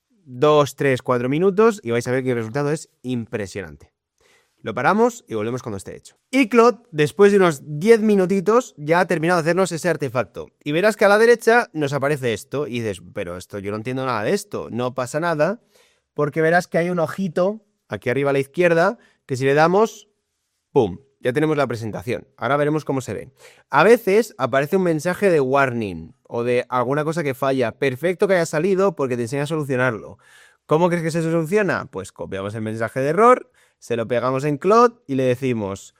2, 3, 4 minutos y vais a ver que el resultado es impresionante. Lo paramos y volvemos cuando esté hecho. Y Claude, después de unos 10 minutitos, ya ha terminado de hacernos ese artefacto. Y verás que a la derecha nos aparece esto. Y dices, pero esto yo no entiendo nada de esto. No pasa nada, porque verás que hay un ojito aquí arriba a la izquierda, que si le damos, ¡pum!, ya tenemos la presentación. Ahora veremos cómo se ve. A veces aparece un mensaje de warning o de alguna cosa que falla. Perfecto que haya salido porque te enseña a solucionarlo. ¿Cómo crees que se soluciona? Pues copiamos el mensaje de error, se lo pegamos en Claude y le decimos,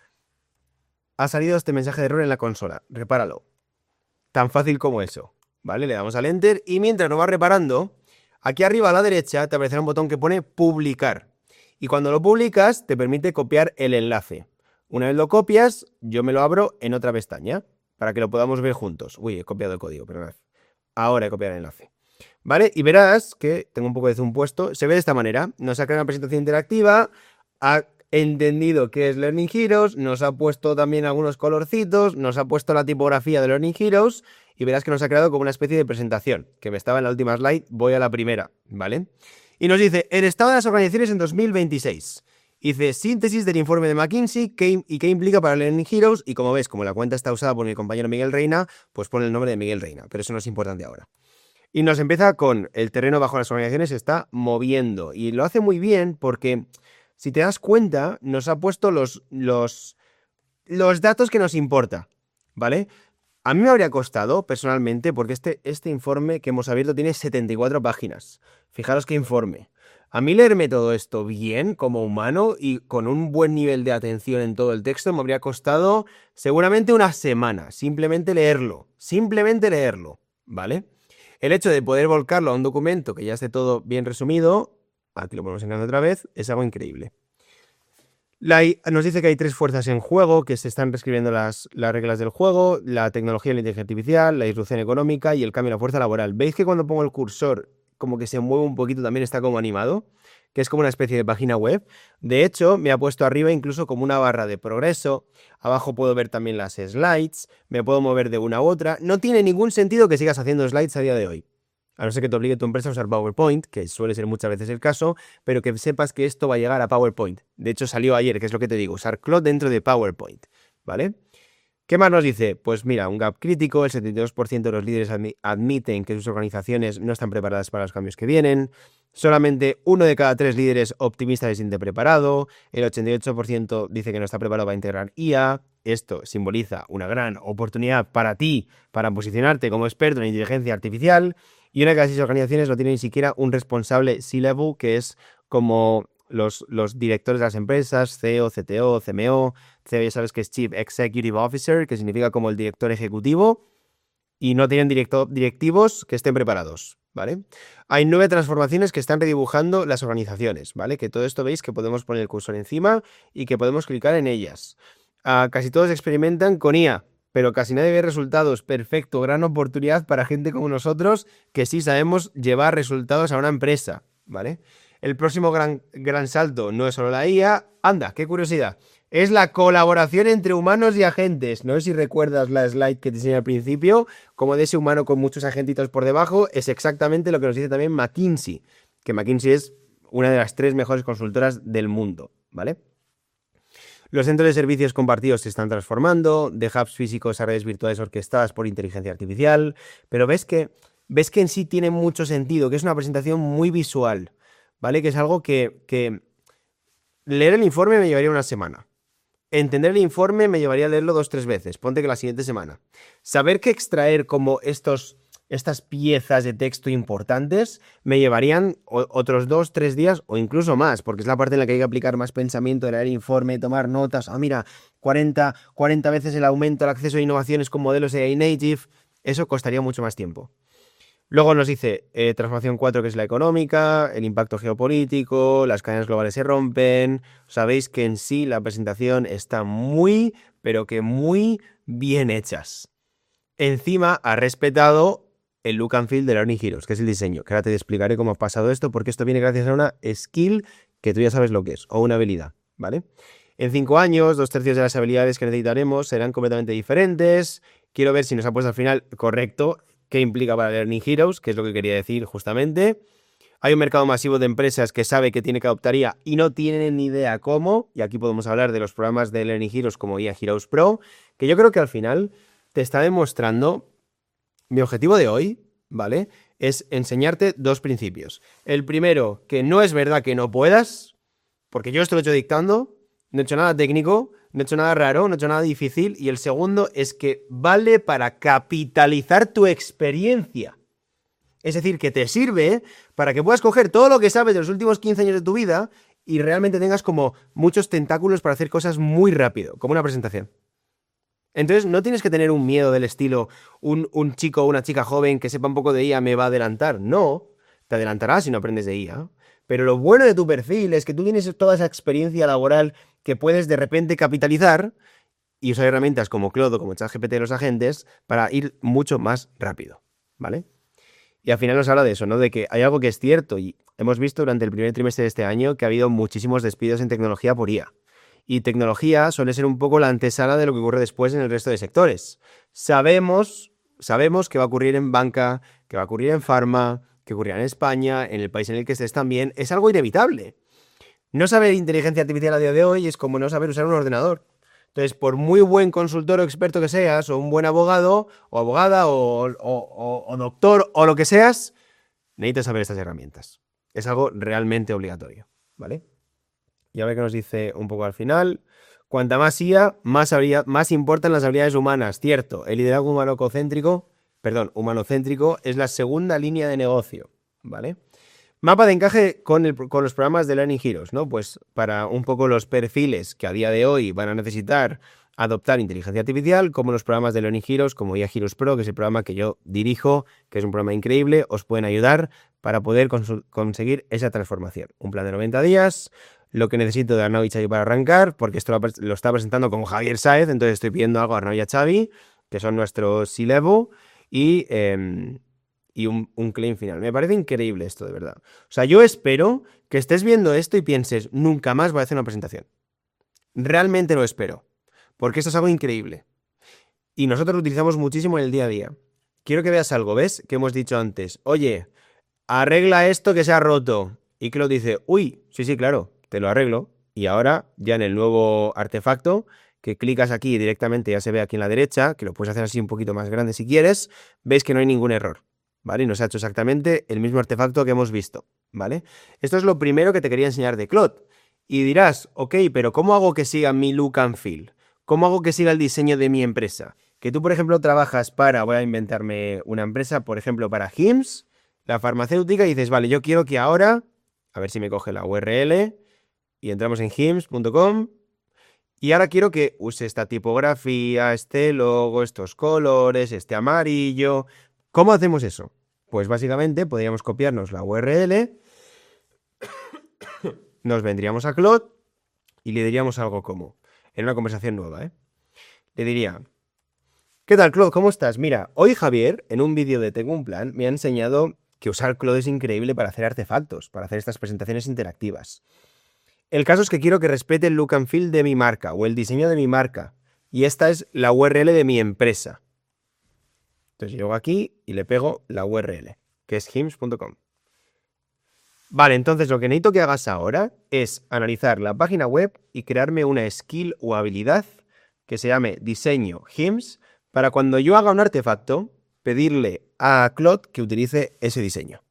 ha salido este mensaje de error en la consola, repáralo. Tan fácil como eso, ¿vale? Le damos al Enter y mientras lo va reparando, aquí arriba a la derecha te aparecerá un botón que pone publicar. Y cuando lo publicas te permite copiar el enlace. Una vez lo copias, yo me lo abro en otra pestaña para que lo podamos ver juntos. Uy, he copiado el código, perdón. Ahora he copiado el enlace. ¿Vale? Y verás que tengo un poco de zoom puesto. Se ve de esta manera. Nos ha creado una presentación interactiva. Ha entendido qué es Learning Heroes. Nos ha puesto también algunos colorcitos. Nos ha puesto la tipografía de Learning Heroes. Y verás que nos ha creado como una especie de presentación. Que me estaba en la última slide. Voy a la primera. ¿Vale? Y nos dice el estado de las organizaciones en 2026. Dice síntesis del informe de McKinsey y qué implica para Learning Heroes. Y como ves, como la cuenta está usada por mi compañero Miguel Reina, pues pone el nombre de Miguel Reina. Pero eso no es importante ahora. Y nos empieza con el terreno bajo las organizaciones se está moviendo. Y lo hace muy bien porque, si te das cuenta, nos ha puesto los datos que nos importa, ¿vale? A mí me habría costado, personalmente, porque este informe que hemos abierto tiene 74 páginas. Fijaros qué informe. A mí leerme todo esto bien, como humano, y con un buen nivel de atención en todo el texto, me habría costado seguramente una semana. Simplemente leerlo, ¿vale? El hecho de poder volcarlo a un documento que ya esté todo bien resumido, aquí lo ponemos en otra vez, es algo increíble. Nos dice que hay 3 fuerzas en juego, que se están reescribiendo las reglas del juego: la tecnología y la inteligencia artificial, la disrupción económica y el cambio de la fuerza laboral. ¿Veis que cuando pongo el cursor como que se mueve un poquito, también está como animado? Que es como una especie de página web. De hecho, me ha puesto arriba incluso como una barra de progreso. Abajo puedo ver también las slides, me puedo mover de una a otra. No tiene ningún sentido que sigas haciendo slides a día de hoy. A no ser que te obligue tu empresa a usar PowerPoint, que suele ser muchas veces el caso, pero que sepas que esto va a llegar a PowerPoint. De hecho, salió ayer, que es lo que te digo, usar Claude dentro de PowerPoint, ¿vale? ¿Qué más nos dice? Pues mira, un gap crítico, el 72% de los líderes admiten que sus organizaciones no están preparadas para los cambios que vienen, solamente 1 de cada 3 líderes optimistas se siente preparado, el 88% dice que no está preparado para integrar IA. Esto simboliza una gran oportunidad para ti, para posicionarte como experto en inteligencia artificial, y una de cada 6 organizaciones no tiene ni siquiera un responsable C-level, que es como los directores de las empresas, CEO, CTO, CMO. CEO ya sabes que es Chief Executive Officer, que significa como el director ejecutivo, y no tienen directivos que estén preparados, ¿vale? Hay 9 transformaciones que están redibujando las organizaciones, ¿vale? Que todo esto veis que podemos poner el cursor encima y que podemos clicar en ellas. Casi todos experimentan con IA, pero casi nadie ve resultados. Perfecto, gran oportunidad para gente como nosotros que sí sabemos llevar resultados a una empresa, ¿vale? El próximo gran salto no es solo la IA. Anda, qué curiosidad. Es la colaboración entre humanos y agentes. No sé si recuerdas la slide que te enseñé al principio, como de ese humano con muchos agentitos por debajo. Es exactamente lo que nos dice también McKinsey, que McKinsey es una de las 3 mejores consultoras del mundo, ¿vale? Los centros de servicios compartidos se están transformando, de hubs físicos a redes virtuales orquestadas por inteligencia artificial, pero ves que en sí tiene mucho sentido, que es una presentación muy visual, ¿vale? Que es algo que leer el informe me llevaría una semana. Entender el informe me llevaría a leerlo 2-3 veces, ponte que la siguiente semana. Saber que extraer como estas piezas de texto importantes me llevarían otros 2-3 días o incluso más, porque es la parte en la que hay que aplicar más pensamiento, de leer el informe, tomar notas. Mira, 40 veces el aumento al acceso a innovaciones con modelos AI native. Eso costaría mucho más tiempo. Luego nos dice transformación 4, que es la económica, el impacto geopolítico, las cadenas globales se rompen. Sabéis que en sí la presentación está muy, pero que muy bien hechas. Encima ha respetado el look and feel de Learning Heroes, que es el diseño, que ahora te explicaré cómo ha pasado esto, porque esto viene gracias a una skill que tú ya sabes lo que es, o una habilidad, ¿vale? En 5 años, 2/3 de las habilidades que necesitaremos serán completamente diferentes. Quiero ver si nos ha puesto al final correcto qué implica para Learning Heroes, que es lo que quería decir justamente. Hay un mercado masivo de empresas que sabe que tiene que adoptar IA y no tienen ni idea cómo, y aquí podemos hablar de los programas de Learning Heroes como IA Heroes Pro, que yo creo que al final te está demostrando. Mi objetivo de hoy, ¿vale?, es enseñarte 2 principios. El primero, que no es verdad que no puedas, porque yo esto lo he hecho dictando, no he hecho nada técnico, no he hecho nada raro, no he hecho nada difícil. Y el segundo es que vale para capitalizar tu experiencia. Es decir, que te sirve para que puedas coger todo lo que sabes de los últimos 15 años de tu vida y realmente tengas como muchos tentáculos para hacer cosas muy rápido, como una presentación. Entonces no tienes que tener un miedo del estilo un chico o una chica joven que sepa un poco de IA me va a adelantar. No, te adelantará si no aprendes de IA. Pero lo bueno de tu perfil es que tú tienes toda esa experiencia laboral que puedes de repente capitalizar y usar herramientas como Claude o como ChatGPT de los agentes para ir mucho más rápido, ¿vale? Y al final nos habla de eso, ¿no? De que hay algo que es cierto y hemos visto durante el primer trimestre de este año que ha habido muchísimos despidos en tecnología por IA. Y tecnología suele ser un poco la antesala de lo que ocurre después en el resto de sectores. Sabemos que va a ocurrir en banca, que va a ocurrir en farma, que ocurrirá en España, en el país en el que estés también. Es algo inevitable. No saber inteligencia artificial a día de hoy es como no saber usar un ordenador. Entonces, por muy buen consultor o experto que seas, o un buen abogado, o abogada, o doctor, o lo que seas, necesitas saber estas herramientas. Es algo realmente obligatorio, ¿vale? Y a ver qué nos dice un poco al final. Cuanta más IA, más importan las habilidades humanas, cierto. El liderazgo humanocéntrico es la segunda línea de negocio, ¿vale? Mapa de encaje con los programas de Learning Heroes, ¿no? Pues para un poco los perfiles que a día de hoy van a necesitar adoptar inteligencia artificial, como los programas de Learning Heroes, como IA Heroes Pro, que es el programa que yo dirijo, que es un programa increíble, os pueden ayudar para poder conseguir esa transformación. Un plan de 90 días, lo que necesito de Arnau y Xavi para arrancar, porque esto lo está presentando con Javier Sáez, entonces estoy pidiendo algo a Arnau y a Xavi, que son nuestros C-Level, y un claim final. Me parece increíble esto, de verdad. O sea, yo espero que estés viendo esto y pienses, nunca más voy a hacer una presentación. Realmente lo espero, porque esto es algo increíble. Y nosotros lo utilizamos muchísimo en el día a día. Quiero que veas algo, ¿ves? Que hemos dicho antes. Oye, arregla esto que se ha roto. Y Claude dice, uy, sí, claro, te lo arreglo. Y ahora, ya en el nuevo artefacto, que clicas aquí y directamente ya se ve aquí en la derecha, que lo puedes hacer así un poquito más grande si quieres, veis que no hay ningún error, ¿vale? Y nos ha hecho exactamente el mismo artefacto que hemos visto, ¿vale? Esto es lo primero que te quería enseñar de Claude. Y dirás, ok, pero ¿cómo hago que siga mi look and feel? ¿Cómo hago que siga el diseño de mi empresa? Que tú, por ejemplo, trabajas voy a inventarme una empresa, por ejemplo, para Hims, la farmacéutica, y dices, vale, yo quiero que ahora, a ver si me coge la URL, y entramos en hims.com, y ahora quiero que use esta tipografía, este logo, estos colores, este amarillo. ¿Cómo hacemos eso? Pues básicamente podríamos copiarnos la URL, nos vendríamos a Claude y le diríamos algo como, en una conversación nueva, le diría, ¿qué tal, Claude? ¿Cómo estás? Mira, hoy Javier, en un vídeo de Tengo un Plan, me ha enseñado que usar Claude es increíble para hacer artefactos, para hacer estas presentaciones interactivas. El caso es que quiero que respete el look and feel de mi marca o el diseño de mi marca. Y esta es la URL de mi empresa. Entonces llego aquí y le pego la URL, que es hims.com. Vale, entonces lo que necesito que hagas ahora es analizar la página web y crearme una skill o habilidad que se llame diseño Hims para cuando yo haga un artefacto, pedirle a Claude que utilice ese diseño.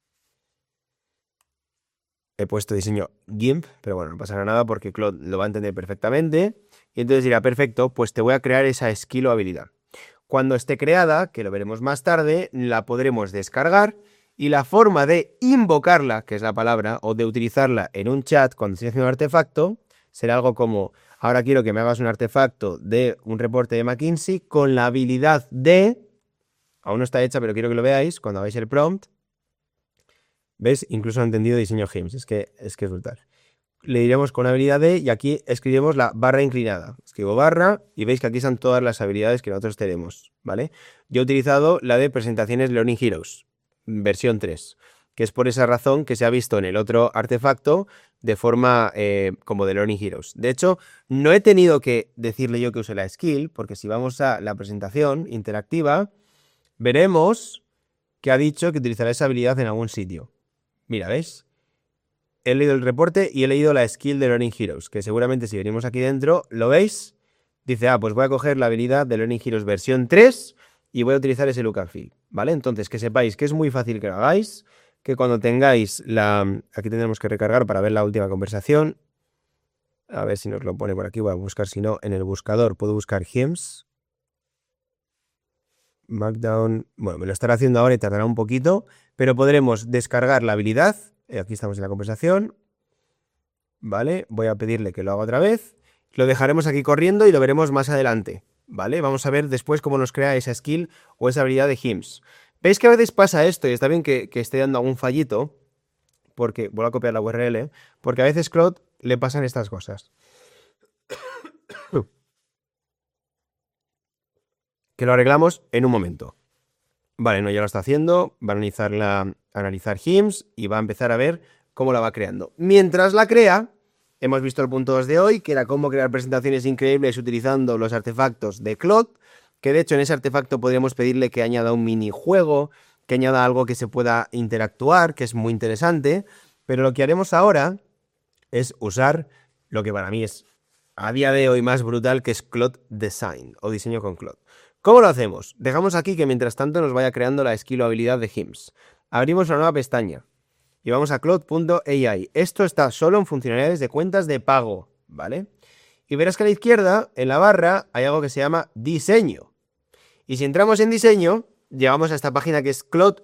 He puesto diseño GIMP, pero bueno, no pasará nada porque Claude lo va a entender perfectamente. Y entonces dirá, perfecto, pues te voy a crear esa skill o habilidad. Cuando esté creada, que lo veremos más tarde, la podremos descargar y la forma de invocarla, que es la palabra, o de utilizarla en un chat cuando esté haciendo un artefacto, será algo como, ahora quiero que me hagas un artefacto de un reporte de McKinsey con la habilidad de, aún no está hecha, pero quiero que lo veáis cuando hagáis el prompt. ¿Ves? Incluso han entendido diseño Hims, es que es brutal. Le diremos con habilidad de, y aquí escribimos la barra inclinada. Escribo barra y veis que aquí están todas las habilidades que nosotros tenemos, ¿vale? Yo he utilizado la de presentaciones Learning Heroes, versión 3, que es por esa razón que se ha visto en el otro artefacto de forma como de Learning Heroes. De hecho, no he tenido que decirle yo que use la skill, porque si vamos a la presentación interactiva, veremos que ha dicho que utilizará esa habilidad en algún sitio. Mira, ¿ves? He leído el reporte y he leído la skill de Learning Heroes, que seguramente si venimos aquí dentro, ¿lo veis? Dice, pues voy a coger la habilidad de Learning Heroes versión 3 y voy a utilizar ese look and feel, ¿vale? Entonces, que sepáis que es muy fácil que lo hagáis, que cuando tengáis aquí tendremos que recargar para ver la última conversación. A ver si nos lo pone por aquí, voy a buscar, si no, en el buscador puedo buscar Hims. Markdown, bueno, me lo estará haciendo ahora y tardará un poquito, pero podremos descargar la habilidad. Aquí estamos en la conversación, ¿vale? Voy a pedirle que lo haga otra vez. Lo dejaremos aquí corriendo y lo veremos más adelante, ¿vale? Vamos a ver después cómo nos crea esa skill o esa habilidad de Hims. ¿Veis que a veces pasa esto y está bien que esté dando algún fallito? Porque, voy a copiar la URL, porque a veces Claude le pasan estas cosas. Que lo arreglamos en un momento. Vale, no, ya lo está haciendo. Va a analizar Hims y va a empezar a ver cómo la va creando. Mientras la crea, hemos visto el punto 2 de hoy, que era cómo crear presentaciones increíbles utilizando los artefactos de Claude, que de hecho en ese artefacto podríamos pedirle que añada un minijuego, que añada algo que se pueda interactuar, que es muy interesante, pero lo que haremos ahora es usar lo que para mí es a día de hoy más brutal, que es Claude Design o diseño con Claude. ¿Cómo lo hacemos? Dejamos aquí que mientras tanto nos vaya creando la skill o habilidad de Hims. Abrimos una nueva pestaña y vamos a Claude.ai. Esto está solo en funcionalidades de cuentas de pago, ¿vale? Y verás que a la izquierda, en la barra, hay algo que se llama diseño. Y si entramos en diseño, llegamos a esta página que es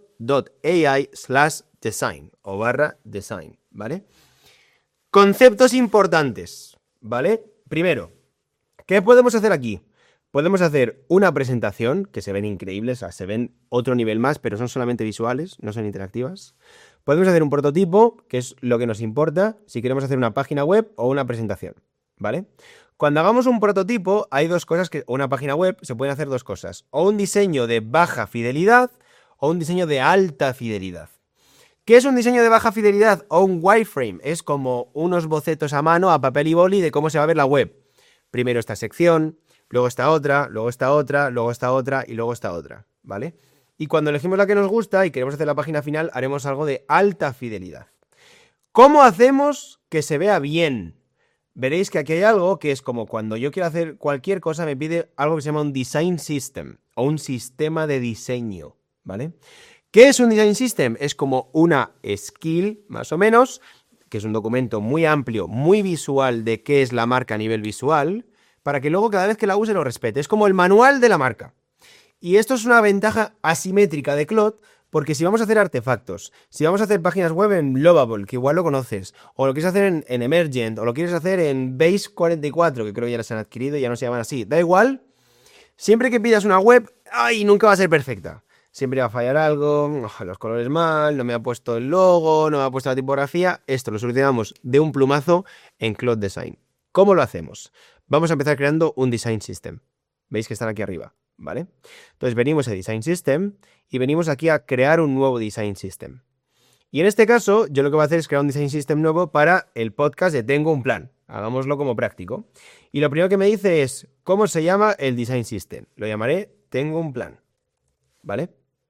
cloud.ai/design o /design, ¿vale? Conceptos importantes, ¿vale? Primero, ¿qué podemos hacer aquí? Podemos hacer una presentación, que se ven increíbles, o sea, se ven otro nivel más, pero son solamente visuales, no son interactivas. Podemos hacer un prototipo, que es lo que nos importa, si queremos hacer una página web o una presentación, ¿vale? Cuando hagamos un prototipo, hay dos cosas o una página web, se pueden hacer dos cosas. O un diseño de baja fidelidad o un diseño de alta fidelidad. ¿Qué es un diseño de baja fidelidad o un wireframe? Es como unos bocetos a mano, a papel y boli, de cómo se va a ver la web. Primero esta sección, luego esta otra, luego esta otra, luego esta otra y luego esta otra, ¿vale? Y cuando elegimos la que nos gusta y queremos hacer la página final, haremos algo de alta fidelidad. ¿Cómo hacemos que se vea bien? Veréis que aquí hay algo que es como cuando yo quiero hacer cualquier cosa, me pide algo que se llama un design system o un sistema de diseño, ¿vale? ¿Qué es un design system? Es como una skill, más o menos, que es un documento muy amplio, muy visual de qué es la marca a nivel visual, para que luego cada vez que la use lo respete. Es como el manual de la marca. Y esto es una ventaja asimétrica de Claude, porque si vamos a hacer artefactos, si vamos a hacer páginas web en Lovable, que igual lo conoces, o lo quieres hacer en Emergent, o lo quieres hacer en Base 44, que creo que ya las han adquirido y ya no se llaman así, da igual, siempre que pidas una web, ¡ay! Nunca va a ser perfecta. Siempre va a fallar algo, los colores mal, no me ha puesto el logo, no me ha puesto la tipografía. Esto lo solucionamos de un plumazo en Claude Design. ¿Cómo lo hacemos? Vamos a empezar creando un Design System. Veis que están aquí arriba, ¿vale? Entonces venimos a Design System y venimos aquí a crear un nuevo Design System. Y en este caso, yo lo que voy a hacer es crear un Design System nuevo para el podcast de Tengo un Plan. Hagámoslo como práctico. Y lo primero que me dice es, ¿cómo se llama el Design System? Lo llamaré Tengo un Plan, ¿vale?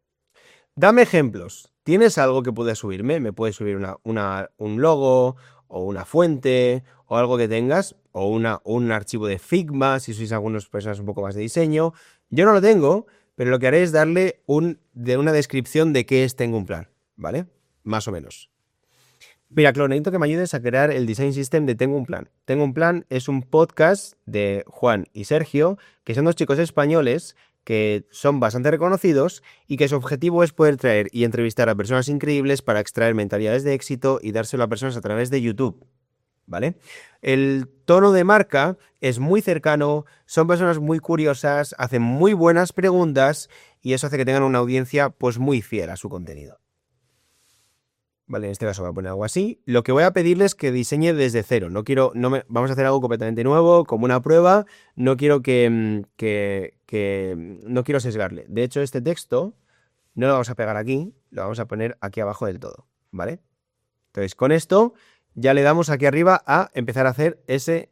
Dame ejemplos. ¿Tienes algo que puedas subirme? ¿Me puedes subir un logo o una fuente o algo que tengas? O un archivo de Figma, si sois algunas personas un poco más de diseño. Yo no lo tengo, pero lo que haré es darle una descripción de qué es Tengo un Plan, ¿vale? Más o menos. Mira, Claude, necesito que me ayudes a crear el Design System de Tengo un Plan. Tengo un Plan es un podcast de Juan y Sergio, que son dos chicos españoles que son bastante reconocidos y que su objetivo es poder traer y entrevistar a personas increíbles para extraer mentalidades de éxito y dárselo a personas a través de YouTube, ¿vale? El tono de marca es muy cercano, son personas muy curiosas, hacen muy buenas preguntas y eso hace que tengan una audiencia pues muy fiel a su contenido. Vale, en este caso voy a poner algo así. Lo que voy a pedirles es que diseñe desde cero. Vamos a hacer algo completamente nuevo, como una prueba. No quiero no quiero sesgarle. De hecho, este texto no lo vamos a pegar aquí, lo vamos a poner aquí abajo del todo, ¿vale? Entonces, con esto ya le damos aquí arriba a empezar a hacer ese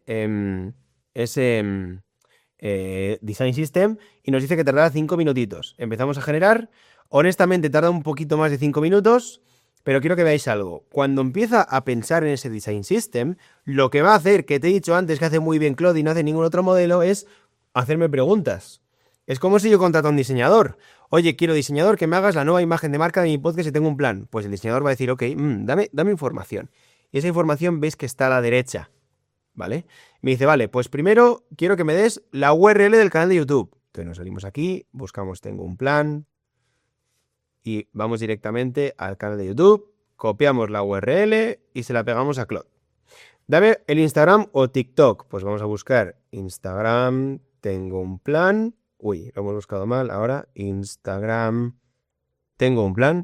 Design System y nos dice que tardará 5 minutitos. Empezamos a generar. Honestamente, tarda un poquito más de 5 minutos. Pero quiero que veáis algo. Cuando empieza a pensar en ese Design System, lo que va a hacer, que te he dicho antes que hace muy bien Claude y no hace ningún otro modelo, es hacerme preguntas. Es como si yo contrato a un diseñador. Oye, quiero diseñador que me hagas la nueva imagen de marca de mi podcast y tengo un plan. Pues el diseñador va a decir, ok, dame información. Y esa información veis que está a la derecha, ¿vale? Me dice, vale, pues primero quiero que me des la URL del canal de YouTube. Entonces nos salimos aquí, buscamos Tengo un Plan. Y vamos directamente al canal de YouTube, copiamos la URL y se la pegamos a Claude. Dame el Instagram o TikTok. Pues vamos a buscar Instagram, Tengo un Plan. Uy, lo hemos buscado mal. Ahora, Instagram, Tengo un Plan.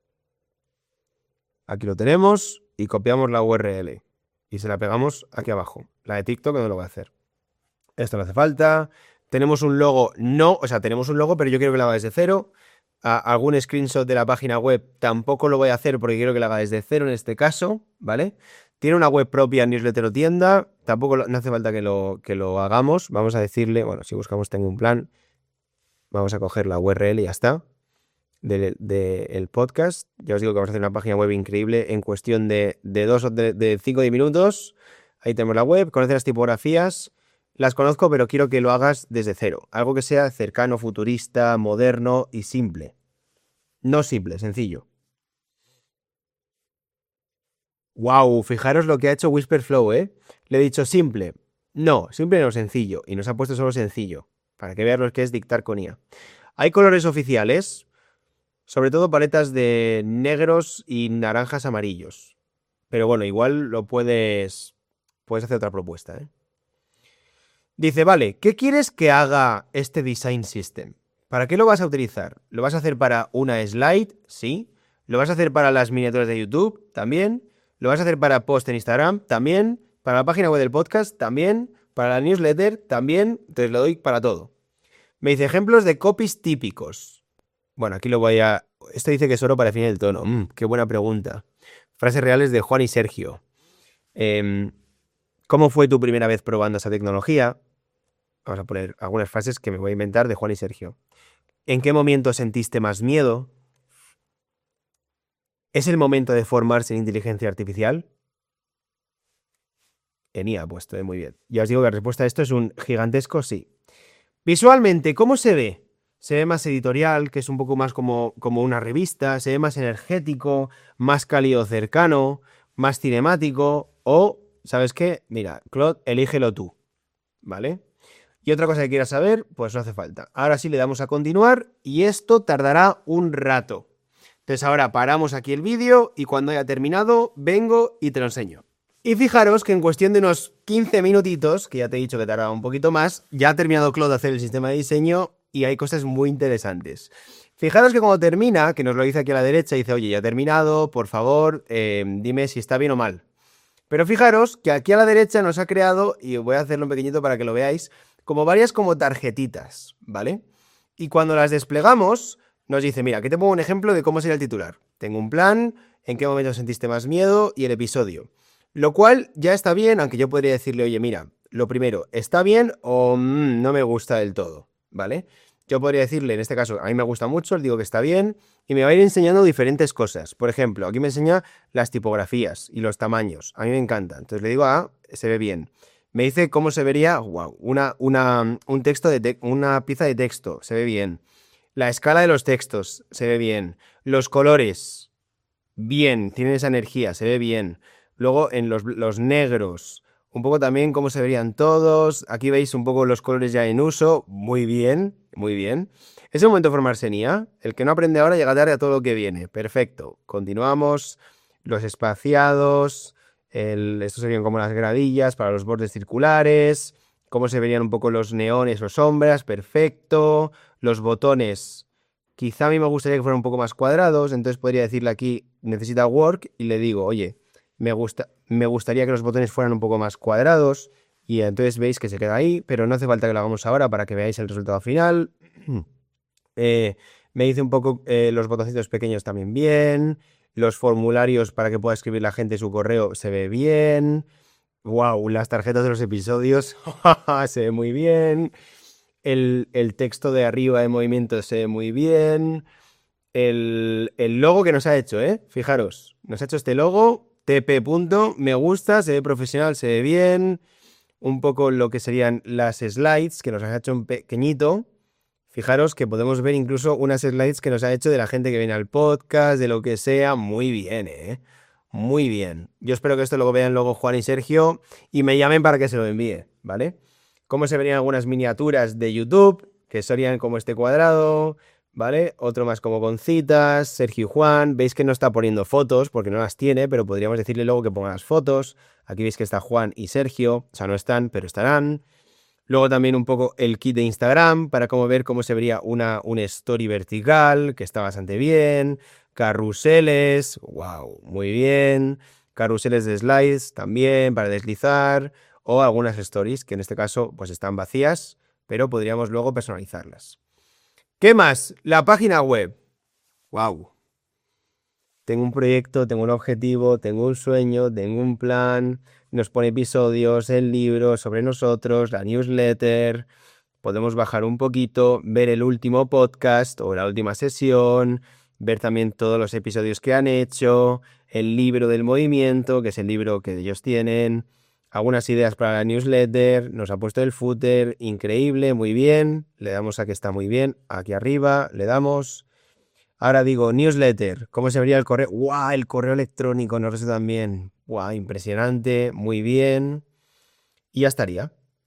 Aquí lo tenemos y copiamos la URL. Y se la pegamos aquí abajo. La de TikTok no lo voy a hacer. Esto no hace falta. Tenemos un logo, tenemos un logo, pero yo quiero que lo haga desde cero. Algún screenshot de la página web tampoco lo voy a hacer porque quiero que lo haga desde cero en este caso, ¿vale? Tiene una web propia, newsletter o tienda, tampoco no hace falta que lo hagamos. Vamos a decirle, bueno, si buscamos Tengo un Plan, vamos a coger la URL y ya está, del podcast. Ya os digo que vamos a hacer una página web increíble en cuestión de 5 o 10 minutos. Ahí tenemos la web, conocer las tipografías. Las conozco, pero quiero que lo hagas desde cero. Algo que sea cercano, futurista, moderno y simple. No simple, sencillo. ¡Wow! Fijaros lo que ha hecho Whisperflow, ¿eh? Le he dicho simple. No, siempre no sencillo. Y nos ha puesto solo sencillo. Para que veas lo que es dictar con IA. Hay colores oficiales. Sobre todo paletas de negros y naranjas amarillos. Pero bueno, igual lo puedes hacer otra propuesta, ¿eh? Dice, vale, ¿qué quieres que haga este Design System? ¿Para qué lo vas a utilizar? ¿Lo vas a hacer para una slide? Sí. ¿Lo vas a hacer para las miniaturas de YouTube? También. ¿Lo vas a hacer para post en Instagram? También. ¿Para la página web del podcast? También. ¿Para la newsletter? También. Entonces lo doy para todo. Me dice ejemplos de copies típicos. Bueno, aquí lo voy a... Esto dice que es solo para definir el tono. Qué buena pregunta. Frases reales de Juan y Sergio. ¿Cómo fue tu primera vez probando esa tecnología? Vamos a poner algunas frases que me voy a inventar de Juan y Sergio. ¿En qué momento sentiste más miedo? ¿Es el momento de formarse en inteligencia artificial? En IA puesto, muy bien. Ya os digo que la respuesta a esto es un gigantesco sí. Visualmente, ¿cómo se ve? Se ve más editorial, que es un poco más como una revista, se ve más energético, más cálido cercano, más cinemático, o, ¿sabes qué? Mira, Claude, elígelo tú, ¿vale? Y otra cosa que quieras saber, pues no hace falta. Ahora sí le damos a continuar y esto tardará un rato. Entonces ahora paramos aquí el vídeo y cuando haya terminado, vengo y te lo enseño. Y fijaros que en cuestión de unos 15 minutitos, que ya te he dicho que tardaba un poquito más, ya ha terminado Claude de hacer el sistema de diseño y hay cosas muy interesantes. Fijaros que cuando termina, que nos lo dice aquí a la derecha, dice, oye, ya ha terminado, por favor, dime si está bien o mal. Pero fijaros que aquí a la derecha nos ha creado, y voy a hacerlo en pequeñito para que lo veáis, como varias como tarjetitas, ¿vale? Y cuando las desplegamos, nos dice, mira, aquí te pongo un ejemplo de cómo sería el titular. Tengo un plan, en qué momento sentiste más miedo y el episodio. Lo cual ya está bien, aunque yo podría decirle, oye, mira, lo primero, ¿está bien o no me gusta del todo? ¿Vale? Yo podría decirle, en este caso, a mí me gusta mucho, le digo que está bien, y me va a ir enseñando diferentes cosas. Por ejemplo, aquí me enseña las tipografías y los tamaños. A mí me encanta. Entonces le digo, se ve bien. Me dice cómo se vería, wow, un texto una pieza de texto, se ve bien. La escala de los textos, se ve bien. Los colores, bien, tienen esa energía, se ve bien. Luego en los negros, un poco también cómo se verían todos. Aquí veis un poco los colores ya en uso. Muy bien, muy bien. Es el momento de formarse en IA. El que no aprende ahora llega tarde a todo lo que viene. Perfecto. Continuamos. Los espaciados. Estos serían como las gradillas para los bordes circulares. Cómo se verían un poco los neones o sombras. Perfecto. Los botones. Quizá a mí me gustaría que fueran un poco más cuadrados. Entonces podría decirle aquí, necesita work. Y le digo, oye, me gustaría que los botones fueran un poco más cuadrados y entonces veis que se queda ahí, pero no hace falta que lo hagamos ahora para que veáis el resultado final. Me dice un poco los botoncitos pequeños también bien, los formularios para que pueda escribir la gente su correo se ve bien. Wow, las tarjetas de los episodios se ve muy bien. El texto de arriba de movimiento se ve muy bien. El logo que nos ha hecho, fijaros, nos ha hecho este logo. TP. Me gusta, se ve profesional, se ve bien. Un poco lo que serían las slides que nos ha hecho un pequeñito. Fijaros que podemos ver incluso unas slides que nos ha hecho de la gente que viene al podcast, de lo que sea. Muy bien, muy bien. Yo espero que esto lo vean luego Juan y Sergio y me llamen para que se lo envíe, ¿vale? Cómo se verían algunas miniaturas de YouTube, que serían como este cuadrado, ¿vale? Otro más como con citas, Sergio y Juan. Veis que no está poniendo fotos porque no las tiene, pero podríamos decirle luego que ponga las fotos. Aquí veis que está Juan y Sergio, o sea, no están, pero estarán. Luego también un poco el kit de Instagram para ver cómo se vería un story vertical, que está bastante bien. Carruseles, wow, muy bien. Carruseles de slides también para deslizar. O algunas stories, que en este caso pues están vacías, pero podríamos luego personalizarlas. ¿Qué más? La página web. Wow. Tengo un proyecto, tengo un objetivo, tengo un sueño, tengo un plan. Nos pone episodios, el libro sobre nosotros, la newsletter. Podemos bajar un poquito, ver el último podcast o la última sesión, ver también todos los episodios que han hecho, el libro del movimiento, que es el libro que ellos tienen, algunas ideas para la newsletter, nos ha puesto el footer, increíble, muy bien, le damos a que está muy bien, aquí arriba, le damos. Ahora digo, newsletter, ¿cómo se vería el correo? ¡Guau! El correo electrónico nos resulta también. ¡Guau! Impresionante, muy bien. Y ya estaría.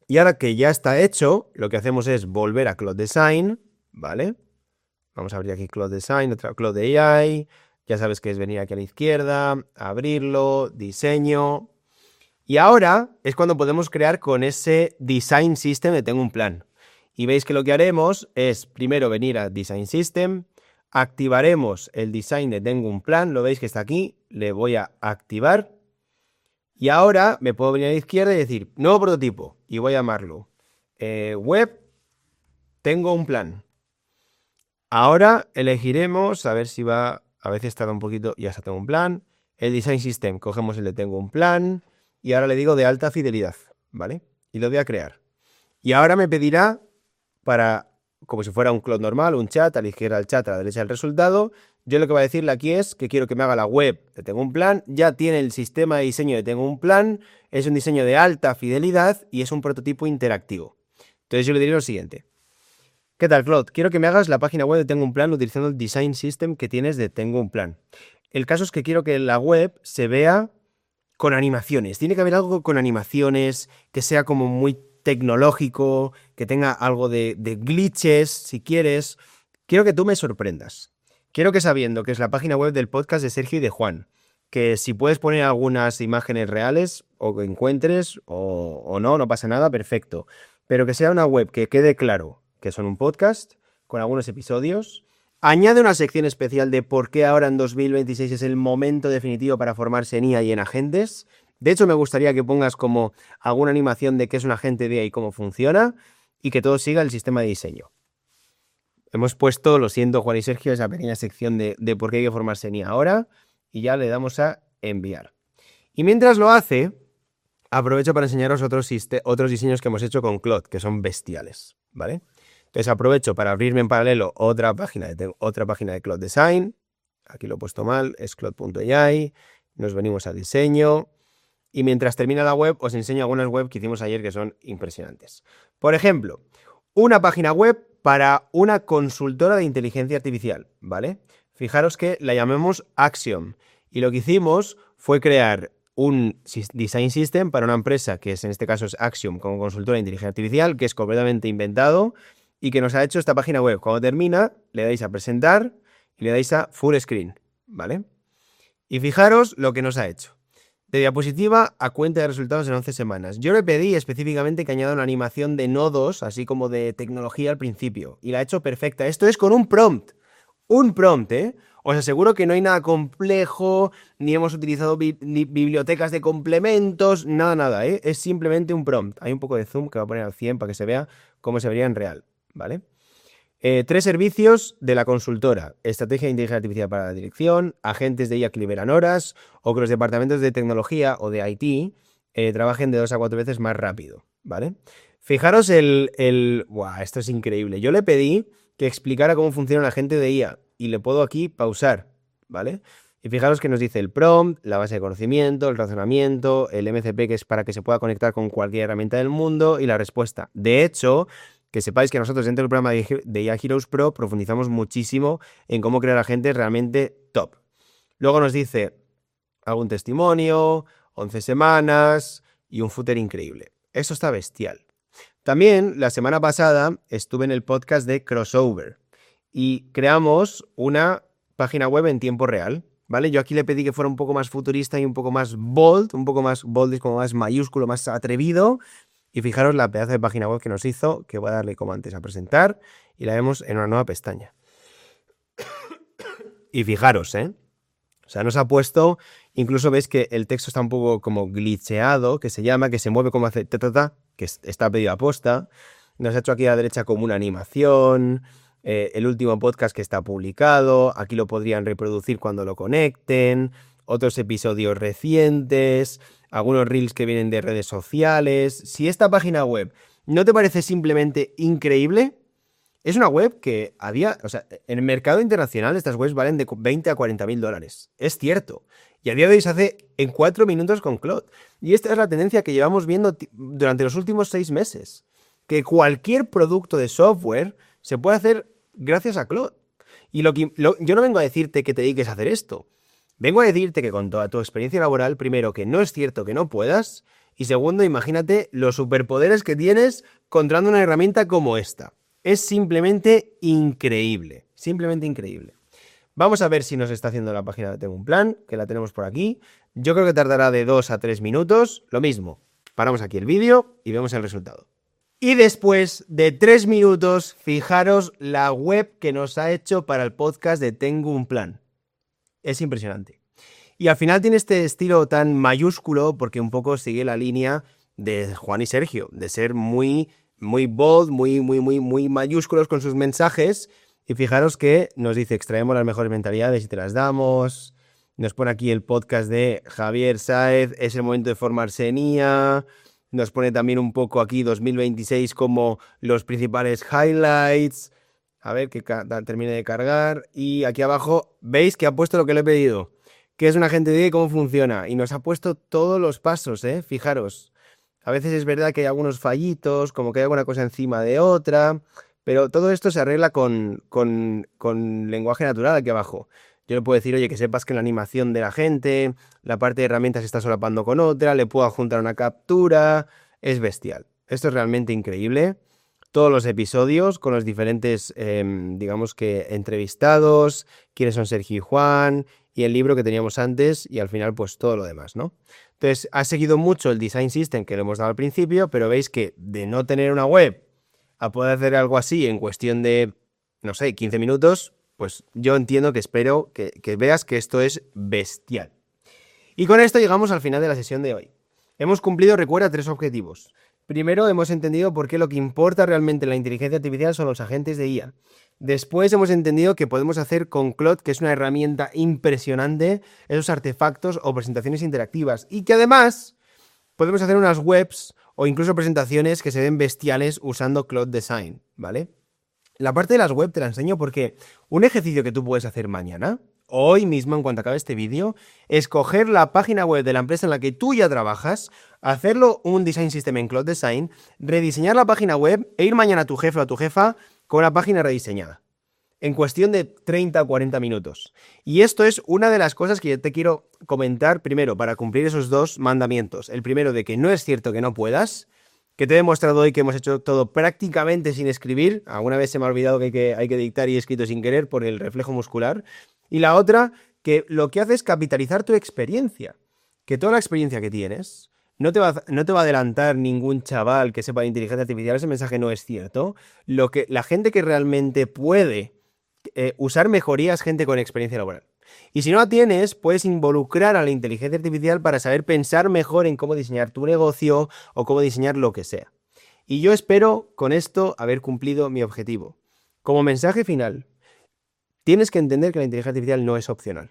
Y ahora que ya está hecho, lo que hacemos es volver a Cloud Design, ¿vale? Vamos a abrir aquí Cloud Design, otra Cloud AI. Ya sabes que es venir aquí a la izquierda, abrirlo, diseño. Y ahora es cuando podemos crear con ese Design System de Tengo un Plan. Y veis que lo que haremos es primero venir a Design System, activaremos el design de Tengo un Plan, lo veis que está aquí, le voy a activar. Y ahora me puedo venir a la izquierda y decir, nuevo prototipo, y voy a llamarlo web, tengo un plan. Ahora elegiremos, a ver si va, a veces tarda un poquito, ya está, tengo un plan. El Design System, cogemos el de tengo un plan, y ahora le digo de alta fidelidad, ¿vale? Y lo voy a crear. Y ahora me pedirá para, como si fuera un cloud normal, un chat, a la izquierda el chat, a la derecha el resultado. Yo lo que voy a decirle aquí es que quiero que me haga la web de Tengo un Plan, ya tiene el sistema de diseño de Tengo un Plan, es un diseño de alta fidelidad y es un prototipo interactivo. Entonces yo le diré lo siguiente. ¿Qué tal, Claude? Quiero que me hagas la página web de Tengo un Plan utilizando el Design System que tienes de Tengo un Plan. El caso es que quiero que la web se vea con animaciones. Tiene que haber algo con animaciones, que sea como muy tecnológico, que tenga algo de glitches, si quieres. Quiero que tú me sorprendas. Quiero que sabiendo que es la página web del podcast de Sergio y de Juan, que si puedes poner algunas imágenes reales o que encuentres o no, no pasa nada, perfecto. Pero que sea una web que quede claro que son un podcast con algunos episodios. Añade una sección especial de por qué ahora en 2026 es el momento definitivo para formarse en IA y en agentes. De hecho, me gustaría que pongas como alguna animación de qué es un agente de IA y cómo funciona y que todo siga el sistema de diseño. Hemos puesto, lo siento Juan y Sergio, esa pequeña sección de por qué hay que formarse en IA ahora y ya le damos a enviar. Y mientras lo hace, aprovecho para enseñaros otros diseños que hemos hecho con Claude, que son bestiales, ¿vale? Entonces aprovecho para abrirme en paralelo otra página de Cloud Design. Aquí lo he puesto mal, es cloud.ai. Nos venimos a diseño. Y mientras termina la web, os enseño algunas webs que hicimos ayer que son impresionantes. Por ejemplo, una página web para una consultora de inteligencia artificial, ¿vale? Fijaros que la llamamos Axiom. Y lo que hicimos fue crear un design system para una empresa que en este caso es Axiom como consultora de inteligencia artificial, que es completamente inventado y que nos ha hecho esta página web. Cuando termina, le dais a presentar y le dais a full screen, ¿vale? Y fijaros lo que nos ha hecho. De diapositiva a cuenta de resultados en 11 semanas. Yo le pedí específicamente que añada una animación de nodos, así como de tecnología al principio. Y la ha hecho perfecta. Esto es con un prompt. Un prompt, ¿eh? Os aseguro que no hay nada complejo, ni hemos utilizado bibliotecas de complementos, nada, ¿eh? Es simplemente un prompt. Hay un poco de zoom que va a poner al 100 para que se vea cómo se vería en real, ¿vale? 3 servicios de la consultora: estrategia de inteligencia artificial para la dirección, agentes de IA que liberan horas, o que los departamentos de tecnología o de IT trabajen de 2 a 4 veces más rápido, ¿vale? Fijaros ¡Buah! Esto es increíble. Yo le pedí que explicara cómo funciona el agente de IA y le puedo aquí pausar, ¿vale? Y fijaros que nos dice el prompt, la base de conocimiento, el razonamiento, el MCP, que es para que se pueda conectar con cualquier herramienta del mundo, y la respuesta. De hecho, que sepáis que nosotros dentro del programa de IA Heroes Pro profundizamos muchísimo en cómo crear agentes realmente top. Luego nos dice algún testimonio, 11 semanas y un footer increíble. Eso está bestial. También la semana pasada estuve en el podcast de Crossover y creamos una página web en tiempo real, ¿vale? Yo aquí le pedí que fuera un poco más futurista y un poco más bold es como más mayúsculo, más atrevido. Y fijaros la pedazo de página web que nos hizo, que voy a darle como antes a presentar y la vemos en una nueva pestaña. Y fijaros, ¿eh? O sea, nos ha puesto, incluso veis que el texto está un poco como glitcheado, que se llama, que se mueve como hace que está pedido a posta. Nos ha hecho aquí a la derecha como una animación, el último podcast que está publicado, aquí lo podrían reproducir cuando lo conecten, otros episodios recientes, algunos reels que vienen de redes sociales. Si esta página web no te parece simplemente increíble, es una web que en el mercado internacional estas webs valen de 20 a 40 mil dólares. Es cierto. Y a día de hoy se hace en 4 minutos con Claude. Y esta es la tendencia que llevamos viendo durante los últimos 6 meses. Que cualquier producto de software se puede hacer gracias a Claude. Y yo no vengo a decirte que te dediques a hacer esto. Vengo a decirte que con toda tu experiencia laboral, primero, que no es cierto que no puedas, Y segundo, imagínate los superpoderes que tienes controlando una herramienta como esta. Es simplemente increíble, simplemente increíble. Vamos a ver si nos está haciendo la página de Tengo un Plan, que la tenemos por aquí. Yo creo que tardará de 2 a 3 minutos. Lo mismo, paramos aquí el vídeo y vemos el resultado. Y después de 3 minutos, fijaros la web que nos ha hecho para el podcast de Tengo un Plan. Es impresionante. Y al final tiene este estilo tan mayúsculo porque un poco sigue la línea de Juan y Sergio, de ser muy bold, muy mayúsculos con sus mensajes. Y fijaros que nos dice, extraemos las mejores mentalidades y te las damos. Nos pone aquí el podcast de Javier Sáez, es el momento de formarse en IA. Nos pone también un poco aquí 2026 como los principales highlights. A ver que termine de cargar. Y aquí abajo veis que ha puesto lo que le he pedido, que es un agente de IA y cómo funciona. Y nos ha puesto todos los pasos, fijaros. A veces es verdad que hay algunos fallitos, como que hay alguna cosa encima de otra, pero todo esto se arregla con lenguaje natural aquí abajo. Yo le puedo decir, oye, que sepas que la animación de la gente, la parte de herramientas se está solapando con otra, le puedo adjuntar una captura. Es bestial. Esto es realmente increíble. Todos los episodios con los diferentes, digamos que entrevistados, quiénes son Sergio y Juan, y el libro que teníamos antes, y al final pues todo lo demás, ¿no? Entonces ha seguido mucho el Design System que le hemos dado al principio, pero veis que de no tener una web a poder hacer algo así en cuestión de, no sé, 15 minutos, pues yo entiendo que espero que veas que esto es bestial. Y con esto llegamos al final de la sesión de hoy. Hemos cumplido, recuerda, 3 objetivos. Primero, hemos entendido por qué lo que importa realmente en la inteligencia artificial son los agentes de IA. Después hemos entendido que podemos hacer con Claude, que es una herramienta impresionante, esos artefactos o presentaciones interactivas. Y que además podemos hacer unas webs o incluso presentaciones que se ven bestiales usando Claude Design, ¿vale? La parte de las web te la enseño porque un ejercicio que tú puedes hacer mañana, hoy mismo en cuanto acabe este vídeo, es coger la página web de la empresa en la que tú ya trabajas, hacerlo un design system en Claude Design, rediseñar la página web e ir mañana a tu jefe o a tu jefa con la página rediseñada. En cuestión de 30 o 40 minutos. Y esto es una de las cosas que yo te quiero comentar primero para cumplir esos 2 mandamientos. El primero de que no es cierto que no puedas, que te he demostrado hoy que hemos hecho todo prácticamente sin escribir. Alguna vez se me ha olvidado que hay que dictar y he escrito sin querer por el reflejo muscular. Y la otra, que lo que hace es capitalizar tu experiencia. Que toda la experiencia que tienes no te va a adelantar ningún chaval que sepa de inteligencia artificial. Ese mensaje no es cierto. La gente que realmente puede usar mejorías, gente con experiencia laboral. Y si no la tienes, puedes involucrar a la inteligencia artificial para saber pensar mejor en cómo diseñar tu negocio o cómo diseñar lo que sea. Y yo espero con esto haber cumplido mi objetivo. Como mensaje final, tienes que entender que la inteligencia artificial no es opcional.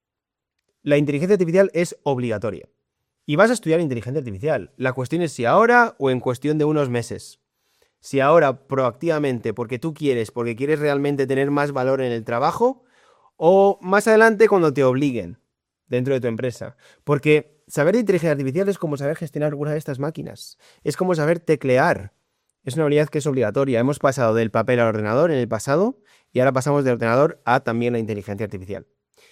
La inteligencia artificial es obligatoria. Y vas a estudiar inteligencia artificial. La cuestión es si ahora o en cuestión de unos meses. Si ahora proactivamente, porque tú quieres, porque quieres realmente tener más valor en el trabajo, o más adelante cuando te obliguen dentro de tu empresa. Porque saber de inteligencia artificial es como saber gestionar alguna de estas máquinas. Es como saber teclear. Es una habilidad que es obligatoria. Hemos pasado del papel al ordenador en el pasado y ahora pasamos del ordenador a también la inteligencia artificial.